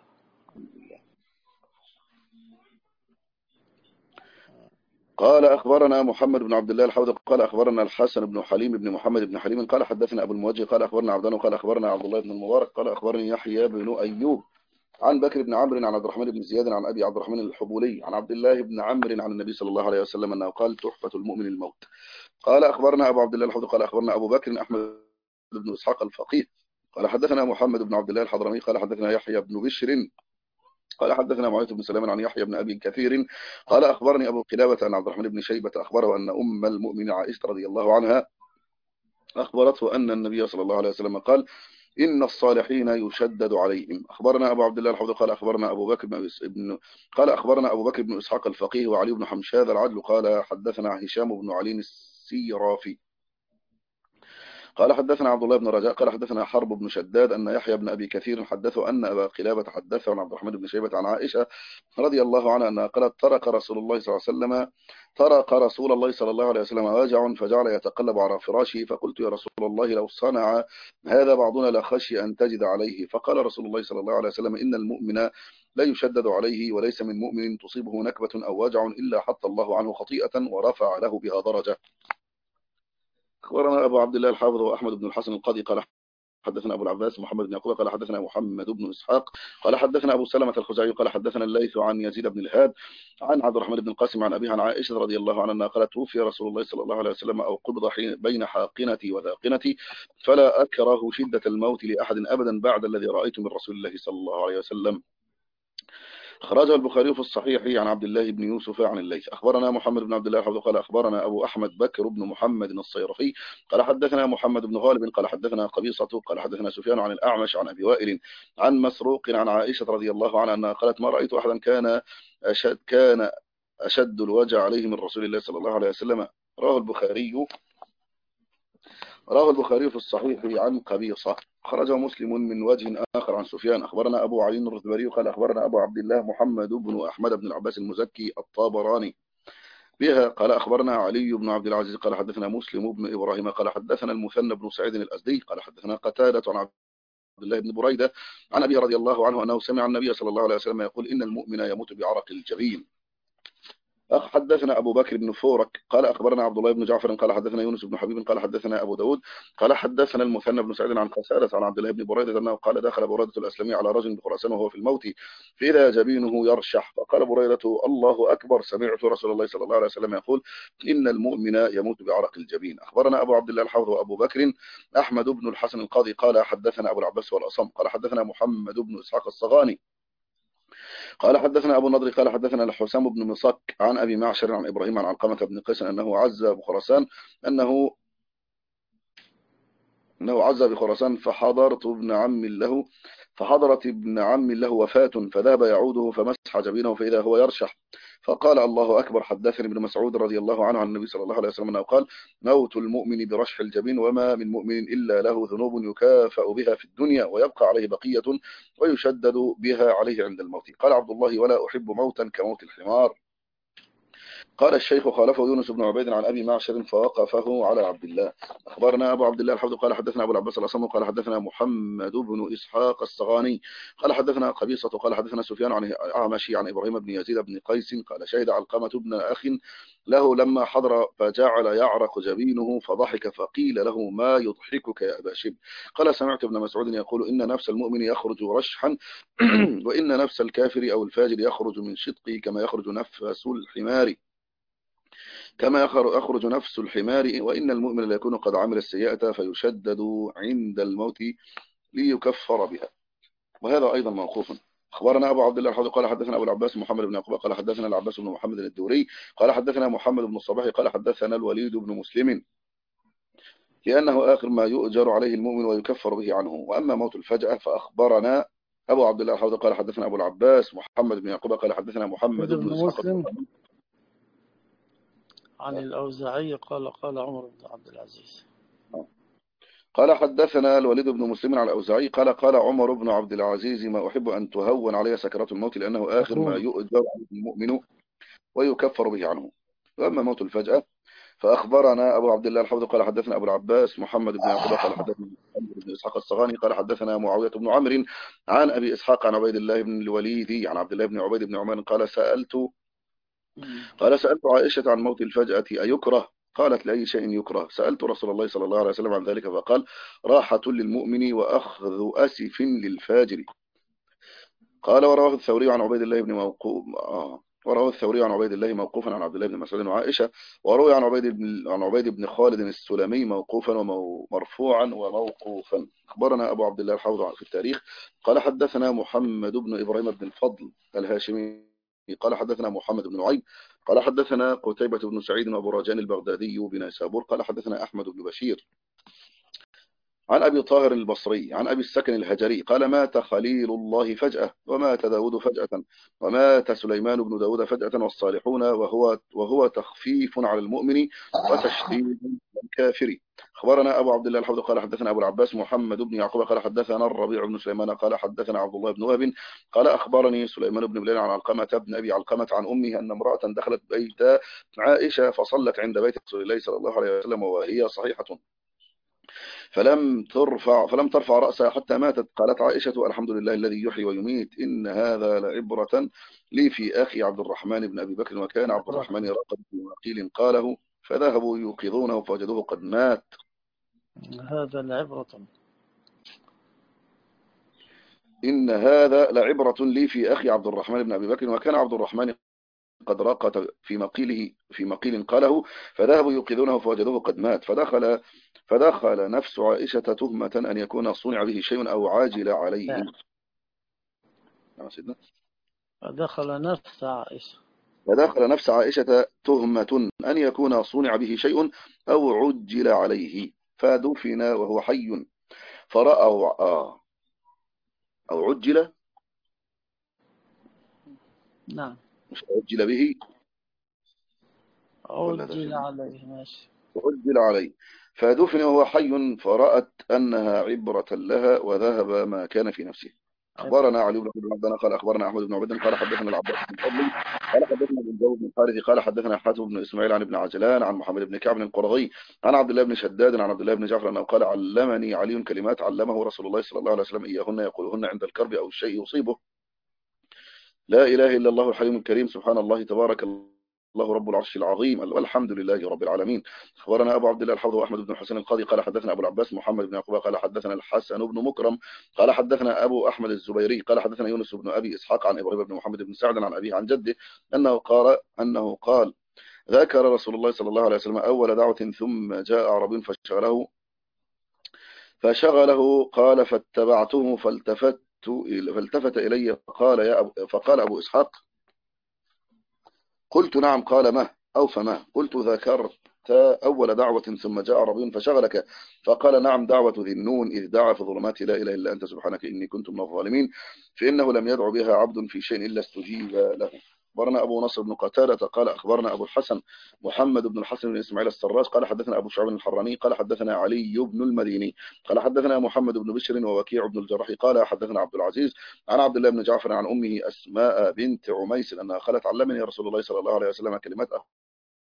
Speaker 2: قال أخبرنا محمد بن عبد الله الحوض قال أخبرنا الحسن بن حليم بن محمد بن حليم قال حدثنا أبو الموجه قال أخبرنا عبدان قال أخبرنا عبد الله بن المبارك قال أخبرني يحيى بن أيوب عن بكر بن عمرو عن عبد الرحمن بن زياد عن أبي عبد الرحمن الحبولي عن عبد الله بن عمرو عن النبي صلى الله عليه وسلم أنه قال تحفة المؤمن الموت. قال أخبرنا أبو عبد الله الحوض قال أخبرنا أبو بكر أحمد بن إسحاق الفقيه قال حدثنا محمد بن عبد الله الحضرمي قال حدثنا يحيى بن بشر قال حدثنا معاذ بن سلام عن يحيى بن أبي كثير قال أخبرني أبو قلابة أن عبد الرحمن بن شيبة أخبره أن أم المؤمن عائشة رضي الله عنها أخبرته أن النبي صلى الله عليه وسلم قال إن الصالحين يشدد عليهم. أخبرنا أبو عبد الله الحوض قال أخبرنا أبو بكر بن قال أخبرنا أبو بكر بن إسحاق الفقيه وعلي بن حمشاد العدل قال حدثنا هشام بن علي السيرافي قال حدثنا عبد الله بن رجاء قال حدثنا حرب بن شداد أن يحيى بن أبي كثير حدثه أن أبا قلابة حدثه عن عبد الرحمن بن شيبة عن عائشة رضي الله عنها أنها قالت طرق رسول الله صلى الله عليه وسلم طرق رسول الله صلى الله عليه وسلم واجع فجعل يتقلب على فراشه فقلت يا رسول الله لو صنع هذا بعضنا لخشي أن تجد عليه. فقال رسول الله صلى الله عليه وسلم إن المؤمن لا يشدد عليه وليس من مؤمن تصيبه نكبة أو وجع إلا حط الله عنه خطيئة ورفع له بها درجة. أخبرنا أبو عبد الله الحافظ وأحمد بن الحسن القاضي قال حدثنا أبو العباس محمد بن يعقوب قال حدثنا محمد بن إسحاق قال حدثنا أبو سلمة الخزاعي قال حدثنا الليث عن يزيد بن الهاد عن عبد الرحمن بن القاسم عن أبيه عن عائشة رضي الله عنها قالت توفي رسول الله صلى الله عليه وسلم أو قبض بين حاقنتي وذاقنتي فلا أكره شدة الموت لأحد أبدا بعد الذي رأيت من رسول الله صلى الله عليه وسلم. أخرجه البخاري في الصحيح عن عبد الله بن يوسف عن الليث. أخبرنا محمد بن عبد الله الحافظ قال أخبرنا أبو أحمد بكر بن محمد الصيرفي قال حدثنا محمد بن غالب قال حدثنا قبيصة قال حدثنا سفيان عن الأعمش عن أبي وائل عن مسروق عن عائشة رضي الله عنها أنها قالت ما رأيت أحدا كان أشد الوجع عليه من رسول الله صلى الله عليه وسلم. رواه البخاري في الصحيح عن قبيصة. خرجه مسلم من وجه آخر عن سفيان. أخبرنا أبو علي الرذبري قال أخبرنا أبو عبد الله محمد بن أحمد بن العباس المزكي الطابراني بها قال أخبرنا علي بن عبد العزيز قال حدثنا مسلم بن إبراهيم قال حدثنا المثنى بن سعيد الأزدي قال حدثنا قتادة عن عبد الله بن بريدة عن أبي رضي الله عنه أنه سمع النبي صلى الله عليه وسلم يقول إن المؤمن يموت بعرق الجبين. حدثنا أبو بكر بن فورك قال أخبرنا عبد الله بن جعفر قال حدثنا يونس بن حبيب قال حدثنا أبو داود قال حدثنا المثنى بن سعيد عن قتادة عن عبد الله بن بريدة أنه قال دخل بريدة الأسلمي على رجل بخراسان وهو في الموت فإذا جبينه يرشح فقال بريدة الله أكبر سمعت رسول الله صلى الله عليه وسلم يقول إن المؤمن يموت بعرق الجبين. أخبرنا أبو عبد الله الحافظ وأبو بكر أحمد بن الحسن القاضي قال حدثنا أبو العباس والأصم قال حدثنا محمد بن إسحاق الصغاني قال حدثنا أبو النضر قال حدثنا الحسام بن مصك عن أبي معشر عن إبراهيم عن علقمة بن قيس أنه عز بخراسان أنه عز بخراسان فحضرت ابن عم له وفاة فذهب يعوده فمسح جبينه فإذا هو يرشح فقال الله أكبر. حدثني ابن مسعود رضي الله عنه عن النبي صلى الله عليه وسلم أنه قال موت المؤمن برشح الجبين وما من مؤمن إلا له ذنوب يكافأ بها في الدنيا ويبقى عليه بقية ويشدد بها عليه عند الموت. قال عبد الله ولا أحب موتا كموت الحمار. قال الشيخ خالفه يونس بن عبيد عن أبي معشر فوقفه على عبد الله. أخبرنا أبو عبد الله الحفظ قال حدثنا أبو العباس الأصم قال حدثنا محمد بن إسحاق الصغاني قال حدثنا قبيصة قال حدثنا سفيان عن أعمشي عن إبراهيم بن يزيد بن قيس قال شهد علقمة بن أخ له لما حضر فجعل يعرق جبينه فضحك فقيل له ما يضحكك يا أبا شب؟ قال سمعت ابن مسعود يقول إن نفس المؤمن يخرج رشحا وإن نفس الكافر أو الفاجر يخرج من شدقه كما يخرج نفس الحمار يخرج نفس الحمار، وإن المؤمن لا يكون قد عمل السيئة فيشدد عند الموت ليكفر بها. وهذا أيضا موقوف. أخبرنا أبو عبد الله الحوضي قال حدثنا أبو العباس محمد بن يعقوب قال حدثنا العباس بن محمد الدوري قال حدثنا محمد بن الصباح قال حدثنا الوليد بن مسلم لأنه آخر ما يؤجر عليه المؤمن ويكفر به عنه. وأما موت الفجأة فأخبرنا أبو عبد الله الحوضي قال حدثنا أبو العباس محمد بن يعقوب قال حدثنا محمد
Speaker 1: ابن
Speaker 2: بن إسحاق
Speaker 1: مسلم عن الأوزاعي قال عمر بن عبد العزيز.
Speaker 2: قال حدثنا الوليد بن مسلم على الأوزاعي قال عمر بن عبد العزيز ما أحب أن تهون علي سكرات الموت لأنه آخر ما يؤجر عليه المؤمن ويكفر به عنه. وأما موت الفجأة فأخبرنا أبو عبد الله الحوض قال حدثنا أبو العباس محمد بن يعقوب قال حدثنا محمد بن إسحاق الصغاني قال حدثنا معاوية بن عمرو عن أبي إسحاق عن عبيد الله بن الوليد عن عبد الله بن عبيد بن عمر قال سألت عائشة عن موت الفجأة أيكره؟ قالت لأي شيء يكره؟ سألت رسول الله صلى الله عليه وسلم عن ذلك فقال راحة للمؤمن وأخذ أسف للفاجر. قال ورواه الثوري عن عبيد الله بن ورواه الثوري عن عبيد الله موقوفا عن عبد الله بن مسعود وعائشة، وروي عن عبيد بن خالد السلمي موقوفا ومرفوعا وموقوفا. أخبرنا أبو عبد الله الحوض في التاريخ قال حدثنا محمد بن إبراهيم بن الفضل الهاشمي قال حدثنا محمد بن نعيم قال حدثنا قتيبة بن سعيد وأبو رجان البغدادي بنيسابور قال حدثنا أحمد بن بشير عن أبي طاهر البصري عن أبي السكن الهجري قال مات خليل الله فجأة ومات داود فجأة ومات سليمان بن داود فجأة والصالحون وهو تخفيف على المؤمن وتشديد الكافر. أخبرنا أبو عبد الله الحوض قال حدثنا أبو العباس محمد بن يعقوب قال حدثنا الربيع بن سليمان قال حدثنا عبد الله بن وهب قال أخبرني سليمان بن بلال عن علقمة بن أبي علقمة عن أمه أن امرأة دخلت بيت عائشة فصلت عند بيت رسول الله صلى الله عليه وسلم وهي صحيحة فلم ترفع رأسها حتى ماتت. قالت عائشة الحمد لله الذي يحيي ويميت إن هذا لعبرة لي في أخي عبد الرحمن بن أبي بكر وكان عبد الرحمن رقد في وقيل قاله فذهبوا يوقظونه فوجدوه قد مات.
Speaker 1: هذا لعبرة
Speaker 2: إن هذا لعبرة لي في أخي عبد الرحمن بن أبي بكر وكان عبد الرحمن قد رقد في مقيل قاله فذهبوا يوقظونه فوجدوه قد مات. فدخل نفس عائشة تهمة أن يكون صنع به شيء أو عاجل عليه. نعم سيدنا. فدخل نفس عائشة تهمة أن يكون صنع به شيء أو عجل عليه فدفن وهو حي فرأوا أو عجل
Speaker 1: نعم
Speaker 2: مش عجل به
Speaker 1: عجل عليه ماشي
Speaker 2: عجل عليه فدفن وهو حي فرأت أنها عبرة لها وذهب ما كان في نفسه. أخبرنا علي بن عبد قال أخبرنا أحمد بن عبد قال حدثنا العباس بن فضل قال حدثنا ابن جوز بن حارث قال حدثنا حاتم بن إسماعيل عن ابن عجلان عن محمد بن كعب القرظي عن عبد الله بن شداد عن عبد الله بن جعفر أنه قال علمني علي كلمات علمه رسول الله صلى الله عليه وسلم إياهن يقولهن عند الكرب أو الشيء يصيبه لا إله إلا الله الحليم الكريم سبحان الله تبارك الله رب العرش العظيم والحمد لله رب العالمين. أخبرنا أبو عبد الله الحوض وأحمد بن الحسن القاضي قال حدثنا أبو العباس محمد بن يعقوب قال حدثنا الحسن بن مكرم قال حدثنا أبو أحمد الزبيري قال حدثنا يونس بن أبي إسحاق عن إبراهيم بن محمد بن سعد عن أبيه عن جده أنه قال ذكر رسول الله صلى الله عليه وسلم أول دعوة ثم جاء أعرابي فشغله قال فاتبعته فالتفت إلي فقال أبو إسحاق قلت نعم قال ما أو فما قلت ذكرت أول دعوة ثم جاء عربي فشغلك فقال نعم دعوة ذي النون إذ دعا في ظلمات لا إله إلا أنت سبحانك إني كنت من الظالمين فإنه لم يدعو بها عبد في شيء إلا استجيب له. أخبرنا أبو نصر بن قتادة قال أخبرنا أبو الحسن محمد بن الحسن بن إسماعيل السراج قال حدثنا أبو شعب الحراني قال حدثنا علي بن المديني قال حدثنا محمد بن بشر ووكيع بن الجراح قال حدثنا عبد العزيز عن عبد الله بن جعفر عن أمه أسماء بنت عميس أنها قالت علمني رسول الله صلى الله عليه وسلم كلمات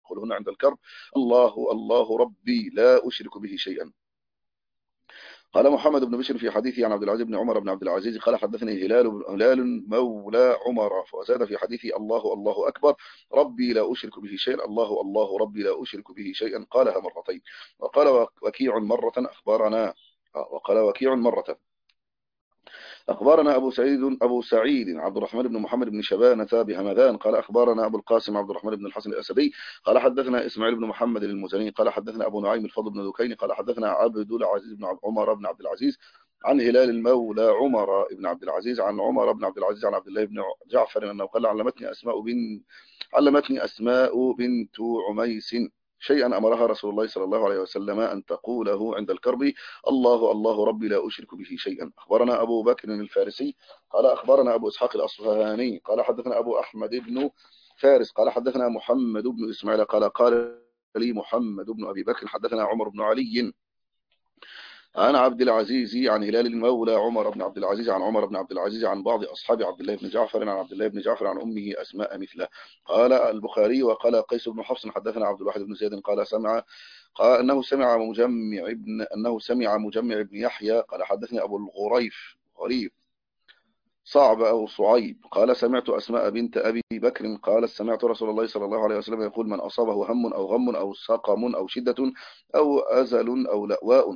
Speaker 2: يقولون عند الكرب: الله الله ربي لا أشرك به شيئا. قال محمد بن بشر في حديثه عن عبد العزيز بن عمر بن عبد العزيز قال حدثني هلال مولى عمر، وزاد في حديثه: الله الله أكبر ربي لا أشرك به شيئا، الله الله ربي لا أشرك به شيئا، قالها مرتين. وقال وكيع مرة أخبرنا وقال وكيع مرة أخبرنا أبو سعيد عبد الرحمن بن محمد بن شبانة بهمذان قال أخبرنا أبو القاسم عبد الرحمن بن الحسن الأسدي قال حدثنا إسماعيل بن محمد المزني قال حدثنا أبو نعيم الفضل بن ذكين قال حدثنا عبد العزيز بن عمر بن عبد العزيز عن هلال المولى عمر بن عبد العزيز عن عمر بن عبد العزيز عن عبد الله بن جعفر أنه قال علمتني أسماء بنت عميس شيئا أمرها رسول الله صلى الله عليه وسلم أن تقوله عند الكرب: الله الله ربي لا أشرك به شيئا. أخبرنا أبو بكر الفارسي قال أخبرنا أبو إسحاق الأصفهاني قال حدثنا أبو أحمد بن فارس قال حدثنا محمد بن إسماعيل قال لي محمد بن أبي بكر حدثنا عمر بن علي عن عبد العزيز عن هلال المولى عمر بن عبد العزيز عن عمر بن عبد العزيز عن بعض أصحاب عبد الله بن جعفر عن عبد الله بن جعفر عن أمه أسماء مثله. قال البخاري وقال قيس بن حفص حدثنا عبد الواحد بن زيد قال أنه سمع مجمع بن يحيى قال حدثني أبو غريب صعب أو صعيب قال سمعت أسماء بنت أبي بكر قال سمعت رسول الله صلى الله عليه وسلم يقول: من أصابه هم أو غم أو سقم أو شدة أو أزل أو لأواء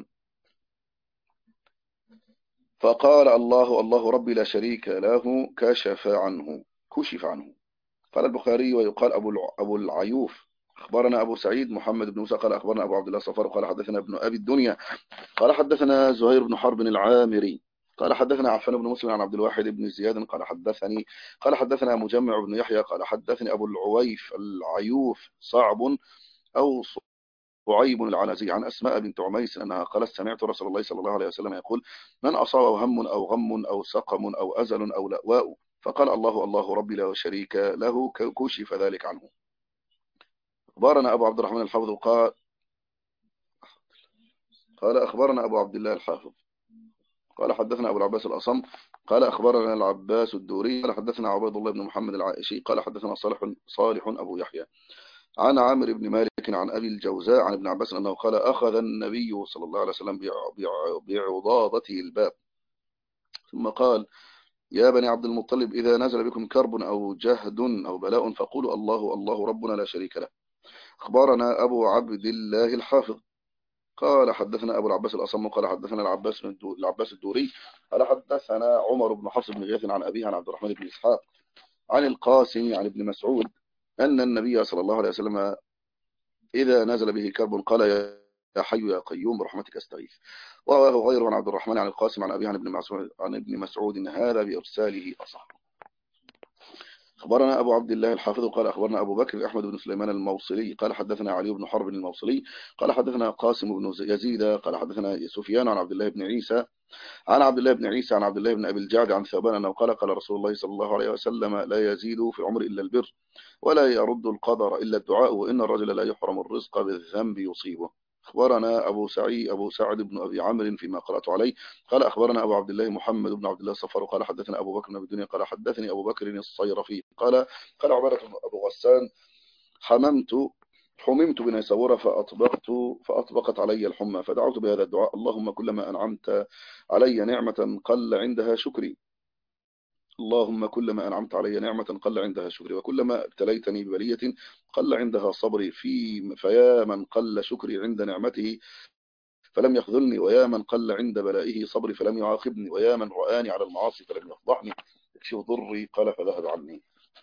Speaker 2: فقال: الله الله ربي لا شريك له كشف عنه. قال البخاري ويقال أبو العيوف أخبرنا أبو سعيد محمد بن موسى قال أخبرنا أبو عبد الله صفر قال حدثنا ابن أبي الدنيا قال حدثنا زهير بن حرب العامري قال حدثنا عفان بن مسلم عن عبد الواحد بن زياد قال حدثنا مجمع بن يحيى قال حدثني أبو العيوف صعب أو صعيب العنزي عن أسماء بنت عميس أنها قالت: سمعت رسول الله صلى الله عليه وسلم يقول: من أصابه هم أو غم أو سقم أو أزل أو لأواء فقال: الله الله ربي لا شريك له كشف ذلك عنه. أخبرنا أبو عبد الرحمن الحافظ قال أخبرنا أبو عبد الله الحافظ قال حدثنا أبو العباس الأصم قال أخبرنا العباس الدوري قال حدثنا عبيد الله بن محمد العائشي قال حدثنا صالح أبو يحيى عن عامر بن مالك عن أبي الجوزاء عن ابن عباس أنه قال: أخذ النبي صلى الله عليه وسلم بعضاضته الباب ثم قال: يا بني عبد المطلب إذا نزل بكم كرب أو جهد أو بلاء فقولوا: الله الله ربنا لا شريك له. أخبرنا أبو عبد الله الحافظ قال حدثنا أبو العباس الأصم قال حدثنا العباس الدوري قال حدثنا عمر بن حفص بن غياث عن أبيه عن عبد الرحمن بن إسحاق عن القاسم عن ابن مسعود أن النبي صلى الله عليه وسلم إذا نزل به كرب قال: يا حي يا قيوم برحمتك أستغيث. ورواه غيره عن عبد الرحمن عن القاسم عن أبيه عن ابن مسعود إن هذا بإرساله أصح. أخبرنا أبو عبد الله الحافظ قال أخبرنا أبو بكر أحمد بن سليمان الموصلي قال حدثنا علي بن حرب الموصلي قال حدثنا قاسم بن يزيد قال حدثنا سفيان عن عبد الله بن عيسى عن عبد الله بن أبي الجعد عن ثوبان أنه قال رسول الله صلى الله عليه وسلم: لا يزيد في العمر إلا البر ولا يرد القدر إلا الدعاء وإن الرجل لا يحرم الرزق بالذنب يصيبه. أخبرنا أبو سعد بن أبي عمرو فيما قرأت عليه قال أخبرنا أبو عبد الله محمد بن عبد الله الصفر قال حدثنا أبو بكر بن الدنيا قال حدثني أبو بكر الصيرفي قال عبادة أبو غسان: حممت بنيسابور فأطبقت علي الحمى فدعوت بهذا الدعاء: اللهم كلما أنعمت علي نعمة قل عندها شكري وكلما ابتليتني ببلية قل عندها صبري فيا من قل شكري عند نعمته فلم يخذلني ويا من قل عند بلائه صبري فلم يعاقبني ويا من رآني على المعاصي فلم يفضحني يكشف ضري قال فذهب عني.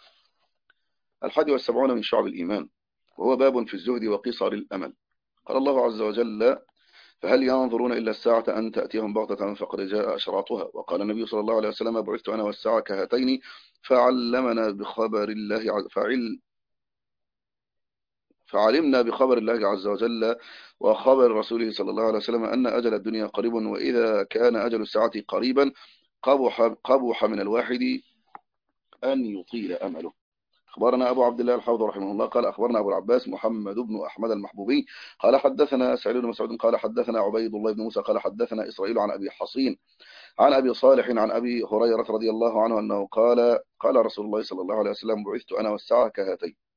Speaker 2: 71 من شعب الإيمان وهو باب في الزهد وقصر الأمل. قال الله عز وجل: فهل ينظرون إلا الساعة أن تأتيهم بغتة فقد جاء أشراطها. وقال النبي صلى الله عليه وسلم: بعثت أنا والساعة كهاتين فعلمنا بخبر الله فعلمنا بخبر الله عز وجل وخبر رسوله صلى الله عليه وسلم أن أجل الدنيا قريب وإذا كان أجل الساعة قريبا قبح من الواحد أن يطيل أمله. أخبرنا أبو عبد الله الحافظ رحمه الله قال أخبرنا أبو العباس محمد بن أحمد المحبوبي قال حدثنا سعيد بن مسعود قال حدثنا عبيد الله بن موسى قال حدثنا إسرائيل عن أبي حصين عن أبي صالح عن أبي هريرة رضي الله عنه أنه قال رسول الله صلى الله عليه وسلم: بعثت أنا والساعة كهاتين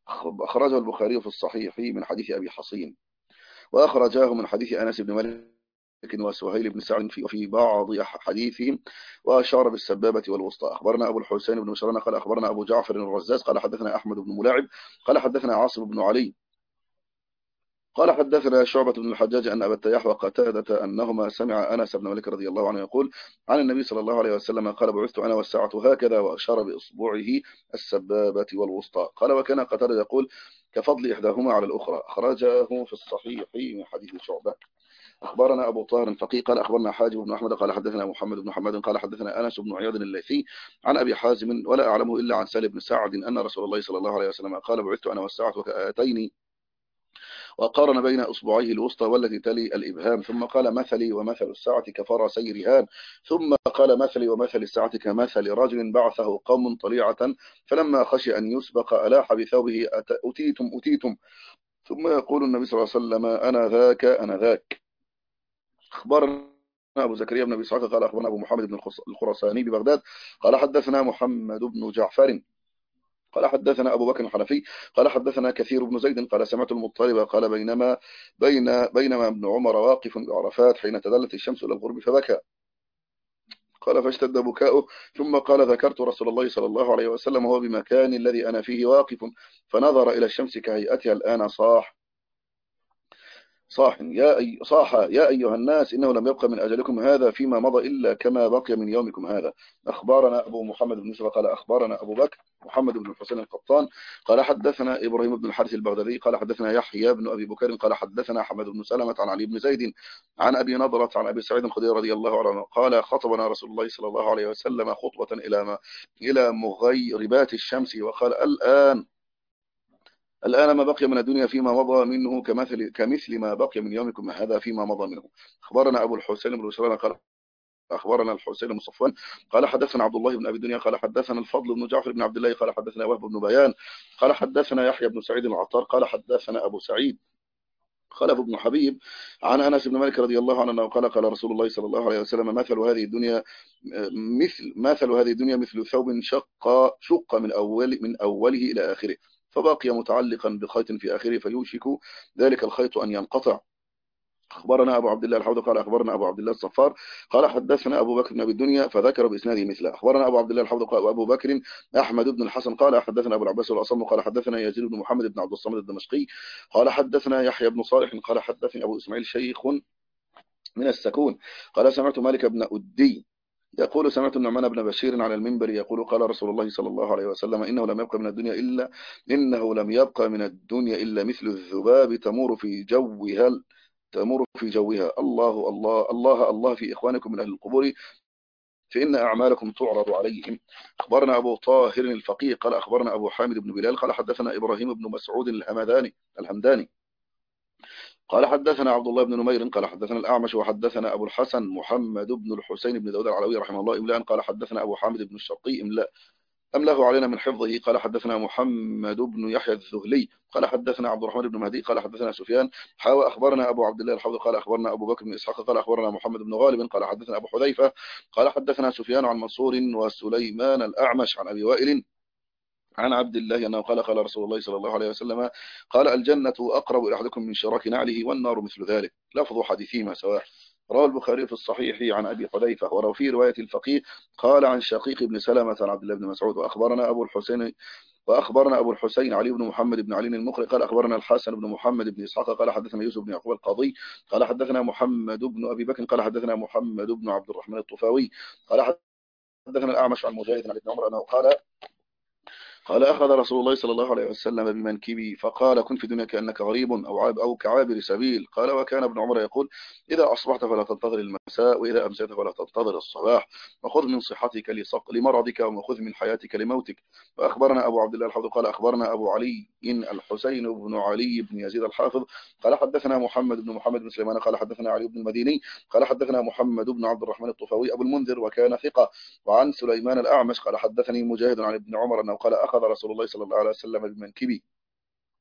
Speaker 2: أخرجه البخاري في الصحيح من حديث أبي حصين، وأخرجاه من حديث أنس بن مالك وسهيل بن سعد وفي بعض حديثهم، وأشار بالسبابة والوسطى. أخبرنا أبو الحسين بن مشران قال أخبرنا أبو جعفر الرزاز قال حدثنا أحمد بن ملاعب قال حدثنا عاصم بن علي قال حدثنا شعبة بن الحجاج أن أبا التياح وقتادة أنهما سمع أنس بن مالك رضي الله عنه يقول عن النبي صلى الله عليه وسلم قال بعثت أنا والساعة هكذا، وأشار بإصبعه السبابة والوسطى. قال وكان قتادة يقول كفضل إحداهما على الأخرى. أخرجه في الصحيح من حديث شعبة. أخبرنا أبو طاهر الفقيه قال أخبرنا حاجب بن أحمد قال حدثنا محمد بن حماد قال حدثنا أنس بن عياض الليثي عن أبي حازم ولا أعلمه إلا عن سالم بن سعد أن رسول الله صلى الله عليه وسلم قال بعثت أنا والساعة كآتين، وقارن بين أصبعيه الوسطى والتي تلي الإبهام، ثم قال مثلي ومثل الساعة كفرسي رهان، ثم قال مثلي ومثل الساعة كمثل رجل بعثه قوم طليعة فلما خشي أن يسبق ألاح بثوبه أتيتم أتيتم، ثم يقول النبي صلى الله عليه وسلم أنا ذاك أنا ذاك. أخبرنا أبو زكريا بن أبي إسحاق قال أخبرنا أبو محمد بن الخراساني ببغداد قال حدثنا محمد بن جعفر قال حدثنا أبو بكر الحنفي قال حدثنا كثير بن زيد قال سمعت المطلب قال بينما ابن عمر واقف بعرفات حين تدلت الشمس إلى الغرب فبكى. قال فاشتد بكاؤه ثم قال ذكرت رسول الله صلى الله عليه وسلم وهو بمكان الذي أنا فيه واقف، فنظر إلى الشمس كهيئتها الآن صاح يا أيها الناس إنه لم يبق من أجلكم هذا فيما مضى إلا كما بقي من يومكم هذا. أخبارنا أبو محمد بن يوسف قال أخبارنا أبو بكر محمد بن الحسين القطان قال حدثنا إبراهيم بن الحارث البغدادي قال حدثنا يحيى بن أبي بكر قال حدثنا حمد بن سلمة عن علي بن زيد عن أبي نضرة عن أبي سعيد الخدري رضي الله عنه قال خطبنا رسول الله صلى الله عليه وسلم خطبة إلى مغيربات الشمس وقال الآن ما بقي من الدنيا فيما مضى منه كمثل ما بقي من يومكم هذا فيما مضى منه. أخبرنا أبو الحسين بن سلمة قال أخبرنا الحسين بن صفوان قال حدثنا عبد الله بن أبي الدنيا قال حدثنا الفضل بن جعفر بن عبد الله قال حدثنا وهب بن بيان قال حدثنا يحيى بن سعيد العطار قال حدثنا أبو سعيد خلف بن حبيب عن أنس بن مالك رضي الله عنه قال قال رسول الله صلى الله عليه وسلم مثل هذه الدنيا مثل ثوب شق من أوله إلى آخره فبقي متعلقا بخيط في آخره فيوشك ذلك الخيط أن ينقطع. أخبرنا أبو عبد الله الحوض قال أخبرنا أبو عبد الله الصفار قال حدثنا أبو بكر بن أبي الدنيا فذكر بإسناده مثله. أخبرنا أبو عبد الله الحوض قال وأبو بكر أحمد بن الحسن قال حدثنا أبو العباس الأصم قال حدثنا يزيد بن محمد بن عبد الصمد الدمشقي قال حدثنا يحيى بن صالح قال حدثني أبو إسماعيل شيخ من السكون قال سمعت مالك بن أدي يقول سمعت النعمان بن بشير على المنبر يقول قال رسول الله صلى الله عليه وسلم إنه لم يبقى من الدنيا إلا مثل الذباب تمر في جوها الله الله الله الله في إخوانكم من أهل القبور فإن أعمالكم تعرض عليهم. أخبرنا أبو طاهر الفقيه قال أخبرنا أبو حامد بن بلال قال حدثنا إبراهيم بن مسعود الهمداني قال حدثنا عبد الله بن نمير قال حدثنا الأعمش وحدثنا أبو الحسن محمد بن الحسين بن داود العلوي رحمه الله إملاء قال حدثنا أبو حامد بن الشرقي إملاء أمله علينا من حفظه قال حدثنا محمد بن يحيى الذهلي قال حدثنا عبد الرحمن بن مهدي قال حدثنا سفيان أخبرنا أبو عبد الله الحوض قال أخبرنا أبو بكر بن إسحاق قال أخبرنا محمد بن غالب قال حدثنا أبو حذيفة قال حدثنا سفيان عن منصور وسليمان الأعمش عن أبي وائل عن عبد الله أنه قال قال رسول الله صلى الله عليه وسلم قال الجنة أقرب إلى أحدكم من شراك نعله والنار مثل ذلك لفظ حديثهما سواء. رواه البخاري في الصحيح عن أبي حذيفة وروى في رواية الفقيه قال عن شقيق بن سلمة عن عبد الله بن مسعود وأخبرنا أبو الحسين علي بن محمد بن علي المقري قال أخبرنا الحسن بن محمد بن إسحاق قال حدثنا يوسف بن يعقوب القاضي قال حدثنا محمد بن أبي بكر قال حدثنا محمد بن عبد الرحمن الطفاوي قال حدثنا الأعمش عن مجاهد عن ابن عمر أنه قال أخذ رسول الله صلى الله عليه وسلم بمنكبي فقال كن في الدنيا كأنك غريب أو كعابر سبيل. قال وكان ابن عمر يقول إذا أصبحت فلا تنتظر المساء وإذا أمسيت فلا تنتظر الصباح وخذ من صحتك لمرضك وخذ من حياتك لموتك. وأخبرنا أبو عبد الله الحافظ قال أخبرنا أبو علي الحسين بن علي بن يزيد الحافظ قال حدثنا محمد بن سليمان قال حدثنا علي بن المديني قال حدثنا محمد بن عبد الرحمن الطفاوي أبو المنذر وكان ثقة. وعن سليمان الأعمش قال حدثني مجاهد عن ابن عمر أنه قال أخذ رسول الله صلى الله عليه وسلم بمنكبي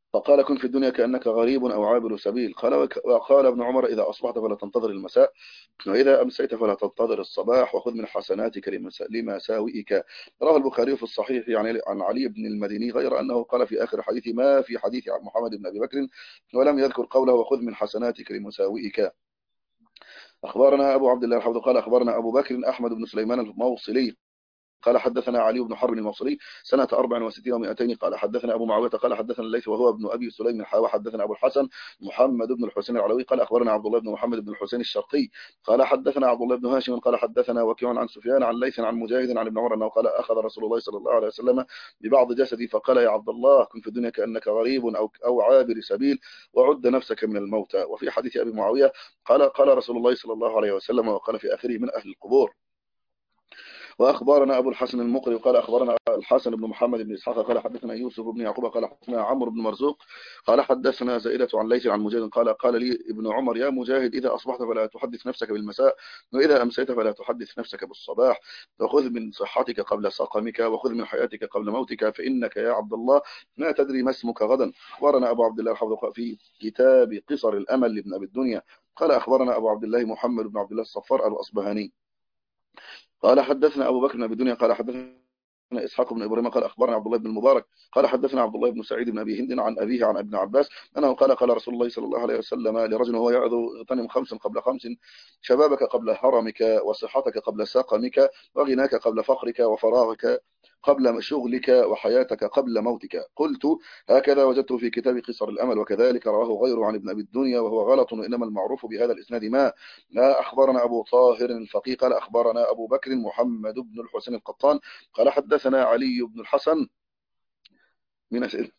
Speaker 2: فقال كن في الدنيا كأنك غريب أو عابر سبيل. وقال ابن عمر إذا أصبحت فلا تنتظر المساء، وإذا أمسيت فلا تنتظر الصباح، وخذ من حسناتك لمساوئك. رواه البخاري في الصحيح عن علي بن المديني، غير أنه قال في آخر حديث ما في حديث عن محمد بن أبي بكر، ولم يذكر قوله وخذ من حسناتك لمساوئك. أخبرنا أبو عبد الله الحافظ قال أخبرنا أبو بكر أحمد بن سليمان الموصلي قال حدثنا علي بن حرب الموصلي سنة 64 و200. قال حدثنا أبو معاوية قال حدثنا الليث وهو ابن أبي سليم حدثنا أبو الحسن محمد بن الحسين العلوي قال أخبرنا عبد الله بن محمد بن الحسين الشرقي قال حدثنا عبد الله بن هاشم قال حدثنا وكيع عن سفيان عن ليث عن مجاهد عن ابن عمر أنه قال أخذ رسول الله صلى الله عليه وسلم ببعض جسدي فقال يا عبد الله كن في الدنيا كأنك غريب أو عابر سبيل، وعد نفسك من الموتى. وفي حديث أبي معاوية قال رسول الله صلى الله عليه وسلم وقال في آخره من أهل القبور. وأخبرنا أبو الحسن المقري قال أخبرنا الحسن بن محمد بن إسحاق قال حدثنا يوسف بن يعقوب قال حدثنا عمرو بن مرزوق قال حدثنا زائدة عن ليث عن مجاهد قال لي ابن عمر يا مجاهد إذا أصبحت فلا تحدث نفسك بالمساء، وإذا أمسيت فلا تحدث نفسك بالصباح، وخذ من صحتك قبل سقمك، وخذ من حياتك قبل موتك، فإنك يا عبد الله ما تدري ما اسمك غدا. أخبرنا أبو عبد الله الحافظ في كتاب قصر الأمل لابن أبي الدنيا قال أخبرنا أبو عبد الله محمد بن عبد الله الصفار الأصبهاني قال حدثنا أبو بكر بن أبي الدنيا قال حدثنا إسحاق بن إبراهيم قال أخبرنا عبد الله بن المبارك قال حدثنا عبد الله بن سعيد بن أبي هند عن أبيه عن ابن عباس أنه قال رسول الله صلى الله عليه وسلم لرجل وهو يعظ اغتنم 5 قبل 5: شبابك قبل هرمك، وصحتك قبل سقمك، وغناك قبل فقرك، وفراغك قبل شغلك، وحياتك قبل موتك. قلت هكذا وجدته في كتاب قصر الأمل، وكذلك رواه غيره عن ابن أبي الدنيا وهو غلط، وإنما المعروف بهذا الإسناد ما أخبرنا أبو طاهر الفقيه قال أخبرنا أبو بكر محمد بن الحسين القطان قال حدثنا علي بن الحسن من أسئلة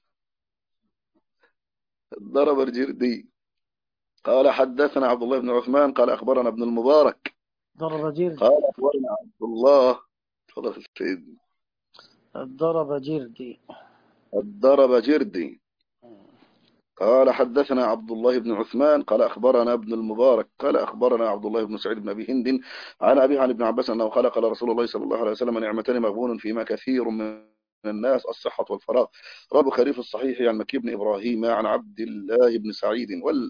Speaker 2: ضرب الجردي قال حدثنا عبد الله بن عثمان قال أخبرنا ابن المبارك
Speaker 1: ضرب جردي.
Speaker 2: قال أخبرنا عبد الله تفضل السيد
Speaker 1: ضرب جردي.
Speaker 2: الضرب جردي قال حدثنا عبد الله بن عثمان قال أخبرنا ابن المبارك قال أخبرنا عبد الله بن سعيد بن أبي هند عن أبي عن ابن عباس أنه قال رسول الله صلى الله عليه وسلم نعمتان مغبون فيما كثير من الناس الصحة والفراغ. رواه البخاري في الصحيح عن مكي بن إبراهيم عن عبد الله بن سعيد.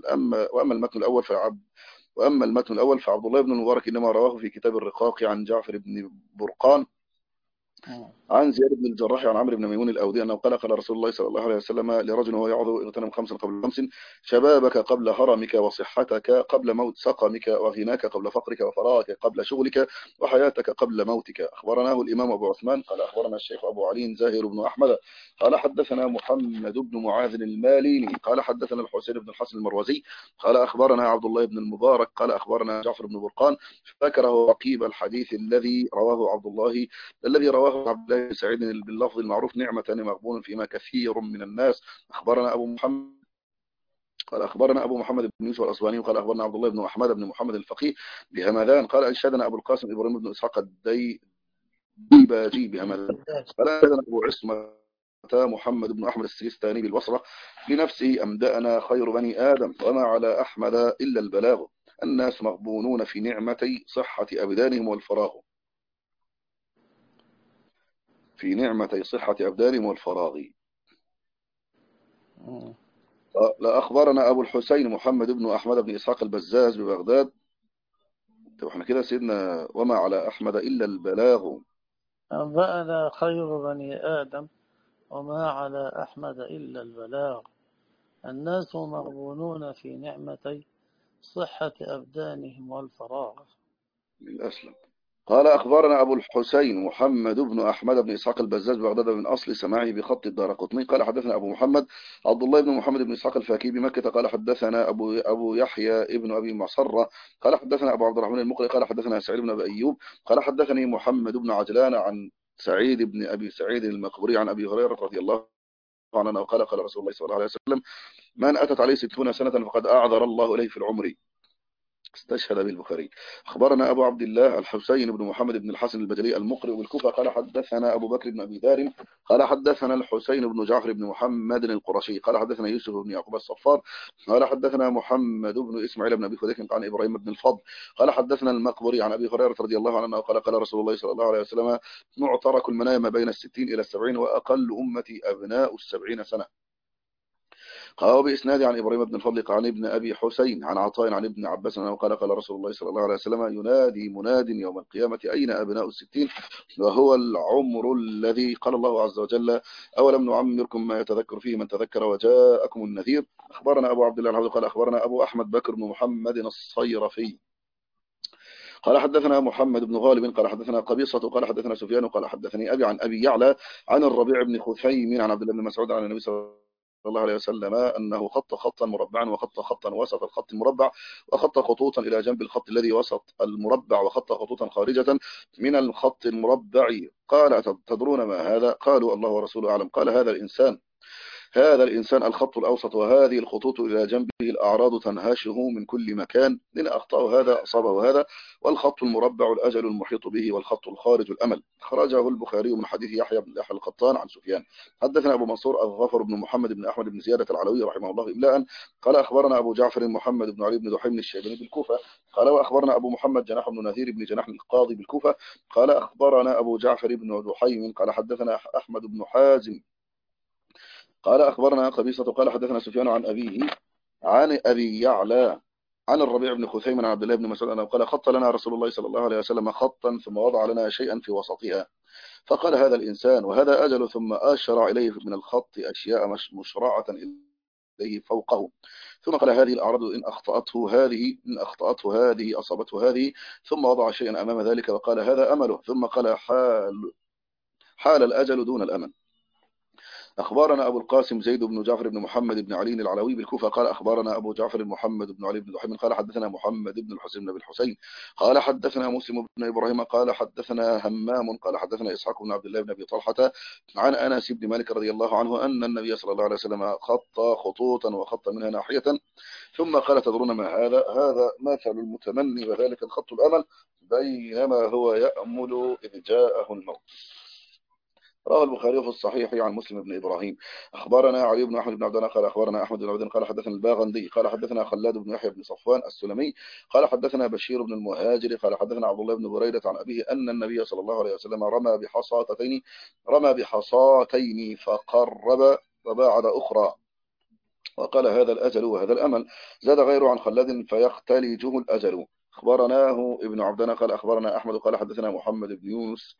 Speaker 2: وأما المتن الأول فعبد الله بن المبارك إنما رواه في كتاب الرقاق عن جعفر بن برقان عن زياد بن الجراح عن عمرو بن ميمون الأودي أنه قال رسول الله صلى الله عليه وسلم لرجل وهو يعظ اغتنم 5 قبل 5: شبابك قبل هرمك، وصحتك قبل موت سقمك، وغناك قبل فقرك، وفراغك قبل شغلك، وحياتك قبل موتك. أخبرناه الإمام أبو عثمان قال أخبرنا الشيخ أبو علي زاهر بن أحمد قال حدثنا محمد بن معاذ الماليني قال حدثنا الحسين بن الحسن المروزي قال أخبرنا عبد الله بن المبارك قال أخبرنا جعفر بن برقان، فذكره رقيب الحديث الذي رواه عبد الله بن سعيد باللفظ المعروف نعمتان مغبون فيما كثير من الناس. أخبرنا أبو محمد قال أخبرنا أبو محمد بن يوسف الأصبهاني قال أخبرنا عبد الله بن أحمد بن محمد الفقيه بهمذان قال أنشدنا أبو القاسم إبراهيم بن إسحاق الديباجي بهمذان قال أنشدنا أبو عصمة محمد بن أحمد السجستاني بالبصرة لنفسه أمدأنا خير بني آدم وما على أحمد إلا البلاغ، الناس مغبونون في نعمتي صحة أبدانهم والفراغ والفراغ. لا أخبرنا أبو الحسين محمد بن أحمد بن إسحاق البزاز ببغداد. طب احنا كده سيدنا وما على أحمد إلا البلاغ.
Speaker 1: أنبأنا خير بني آدم وما على أحمد إلا البلاغ، الناس مغبونون في نعمتي صحة أبدانهم والفراغ.
Speaker 2: الأسلم قال أخبرنا أبو الحسين محمد بن أحمد بن إسحاق البزاز بغداد من أصل سماعه بخط الدارقطني قال حدثنا أبو محمد عبد الله بن محمد بن إسحاق الفاكي بمكة قال حدثنا أبو يحيى ابن أبي معصرة قال حدثنا أبو عبد الرحمن المقري قال حدثنا سعيد بن أبي أيوب قال حدثني محمد بن عجلان عن سعيد بن أبي سعيد المقبري عن أبي هريرة رضي الله عنه قال رسول الله صلى الله عليه وسلم من أتت عليه 60 سنة فقد أعذر الله إليه في العمر. استشهد بالبخاري. أخبرنا أبو عبد الله الحسين بن محمد بن الحسن البجلي المقرئ بالكوفة قال حدثنا أبو بكر بن أبي ذار قال حدثنا الحسين بن جعفر بن محمد القرشي قال حدثنا يوسف بن يعقوب الصفار قال حدثنا محمد بن إسماعيل بن أبي خذيك عن إبراهيم بن الفضل قال حدثنا المقبري عن أبي هريرة رضي الله عنه قال رسول الله صلى الله عليه وسلم معترك المنايا ما بين 60 إلى 70 وأقل أمتي أبناء 70 سنة. قال بإسناد عن إبراهيم بن الفضل عن ابن أبي حسين عن عطاء عن ابن عباس أنه قال قال رسول الله صلى الله عليه وسلم ينادي مناد يوم القيامة أين أبناء الستين وهو العمر الذي قال الله عز وجل أولم نعمركم ما يتذكر فيه من تذكر وجاءكم النذير. أخبرنا أبو عبد الله الحوضي قال أخبرنا أبو أحمد بكر بن محمد الصيرفي قال حدثنا محمد بن غالب قال حدثنا قبيصة قال حدثنا سفيان قال حدثني أبي عن أبي يعلى عن الربيع بن خثيم عن عبد الله بن مسعود عن النبي صلى الله عليه وسلم أنه خط خطا مربعا وخط خطا وسط الخط المربع وخط خطوطا إلى جنب الخط الذي وسط المربع وخط خطوطا خارجة من الخط المربع. قال تدرون ما هذا؟ قالوا الله ورسوله أعلم. قال هذا الإنسان الخط الأوسط وهذه الخطوط إلى جنبه الأعراض تنهاشه من كل مكان إن أخطأه هذا أصابه هذا والخط المربع الأجل المحيط به والخط الخارج الأمل. خرجه البخاري من حديث يحيى بن يحيى القطان عن سفيان. حدثنا أبو منصور الظفر بن محمد بن أحمد بن زيادة العلوي رحمه الله إملاء قال أخبرنا أبو جعفر محمد بن علي بن دحيم الشيباني بالكوفة قال وأخبرنا أبو محمد جناح بن نذير بن جناح القاضي بالكوفة قال أخبرنا أبو جعفر بن دحيم قال حدثنا أحمد بن حازم قال أخبرنا قبيصة قال حدثنا سفيان عن أبيه عن أبي يعلى عن الربيع بن خثيم عن عبد الله بن مسعود أنه قال خط لنا رسول الله صلى الله عليه وسلم خطا ثم وضع لنا شيئا في وسطها فقال هذا الإنسان وهذا أجل ثم أشرع إليه من الخط أشياء مشرعة إليه فوقه ثم قال هذه الأعراض إن أخطأته هذه أصابته هذه ثم وضع شيئا أمام ذلك وقال هذا أمله ثم قال حال الأجل دون الأمل. أخبرنا أبو القاسم زيد بن جعفر بن محمد بن علي العلوي بالكوفة قال أخبرنا أبو جعفر محمد بن علي بن دحيم قال حدثنا محمد بن الحسين بن الحسين قال حدثنا مسلم بن إبراهيم قال حدثنا همام قال حدثنا إسحاق بن عبد الله بن أبي طلحة عن أنس بن مالك رضي الله عنه أن النبي صلى الله عليه وسلم خط خطوطا وخط منها ناحية ثم قال تدرون ما هذا مثل المتمني وذلك الخط الأمل بينما هو يأمل إذ جاءه الموت. رواه البخاري في الصحيح عن مسلم بن إبراهيم. أخبرنا علي بن أحمد بن عبد الله قال أخبرنا أحمد بن عبد قال حدثنا الباغندي قال حدثنا خلاد بن يحيى بن صفوان السلمي قال حدثنا بشير بن المهاجر قال حدثنا عبد الله بن بريدة عن أبيه أن النبي صلى الله عليه وسلم رمى بحصاتين فقرب وباعد أخرى وقال هذا الأجل وهذا الأمل زاد غيره عن خلاد فيختلجه الأجل. أخبرناه ابن عبدنا قال أخبرنا أحمد قال حدثنا محمد بن يونس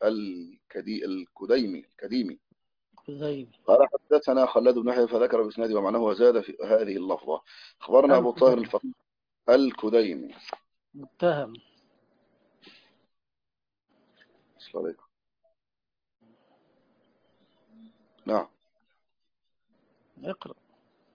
Speaker 2: الكديمي قال حدثنا خلاد بن يحيى فذكر بإسناده ومعناه وزاد في هذه اللفظة. أخبرنا أبو طاهر الفقيه الكديمي
Speaker 1: متهم.
Speaker 2: السلام عليكم. نعم
Speaker 1: اقرأ.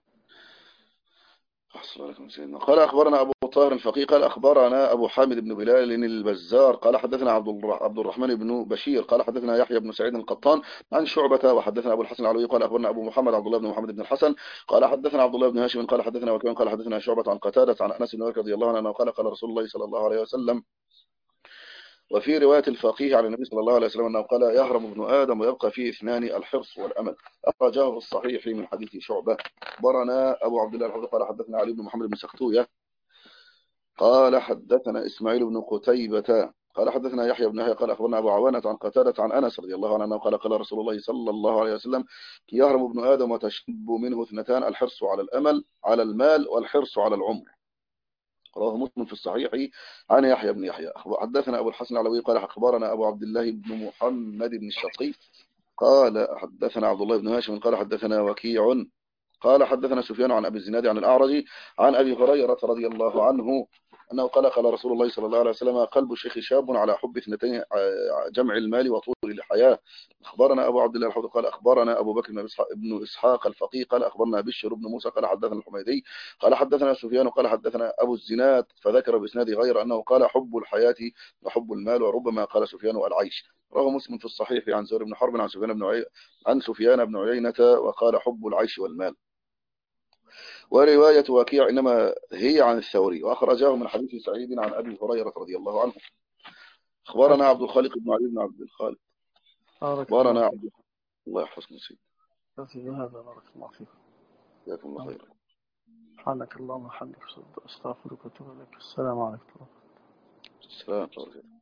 Speaker 2: قال أخبرنا أبو طاهر الفقيه قال أخبرنا أبو حامد بن بلال البزار قال حدثنا عبد الرحمن بن بشير قال حدثنا يحيى بن سعيد القطان عن شعبة وحدثنا أبو الحسن العلوي قال أخبرنا أبو محمد عبد الله بن محمد بن الحسن قال حدثنا عبد الله بن هاشم قال حدثنا وكيع قال حدثنا شعبة عن قتادة عن أنس بن مالك رضي الله عنه قال قال رسول الله صلى الله عليه وسلم. وفي رواية الفقيه عن النبي صلى الله عليه وسلم أنه قال يهرم ابن آدم ويبقى فيه اثنان الحرص والأمل. أخرجاه في الصحيح من حديث شعبة. أخبرنا أبو عبد الله الحوضي قال حدثنا علي بن محمد بن سختوية قال حدثنا إسماعيل بن قتيبة قال حدثنا يحيى بن يحيى قال أخبرنا أبو عوانة عن قتادة عن أنس رضي الله عنه قال قال رسول الله صلى الله عليه وسلم يهرم ابن آدم وتشب منه اثنتان الحرص على الأمل على المال والحرص على العمر. رواه مسلم في الصحيح عن يحيى بن يحيى. حدثنا أبو الحسن العلوي قال أخبرنا أبو عبد الله بن محمد بن الشقي قال حدثنا عبد الله بن هاشم قال حدثنا وكيع قال حدثنا سفيان عن أبي الزناد عن الأعرج عن أبي هريرة رضي الله عنه أنه قال قال رسول الله صلى الله عليه وسلم قلب الشيخ شاب على حب اثنتين جمع المال وطول الحياة. أخبرنا أبو عبد الله الحوضي قال أخبرنا أبو بكر بن إسحاق الفقيه قال أخبرنا بشر بن موسى قال حدثنا الحميدي قال حدثنا سفيان قال حدثنا أبو الزناد فذكر بإسناد غير أنه قال حب الحياة وحب المال وربما قال سفيان العيش. رواه مسلم في الصحيح عن زهير بن حرب عن سفيان بن عيينة وقال حب العيش والمال. ورواية وكيع إنما هي عن الثوري وأخرجاه من حديث سعيد عن أبي هريرة رضي الله عنه. أخبرنا عبد الخالق بن علي بن عبد الخالق أخبرنا عبد الله يحفظكم سيدي.
Speaker 1: هذا بارك الله فيك.
Speaker 2: جزاكم الله خيرا.
Speaker 1: سبحانك اللهم وبحمدك أستغفرك وأتوب إليك. السلام عليكم.
Speaker 2: السلام عليكم.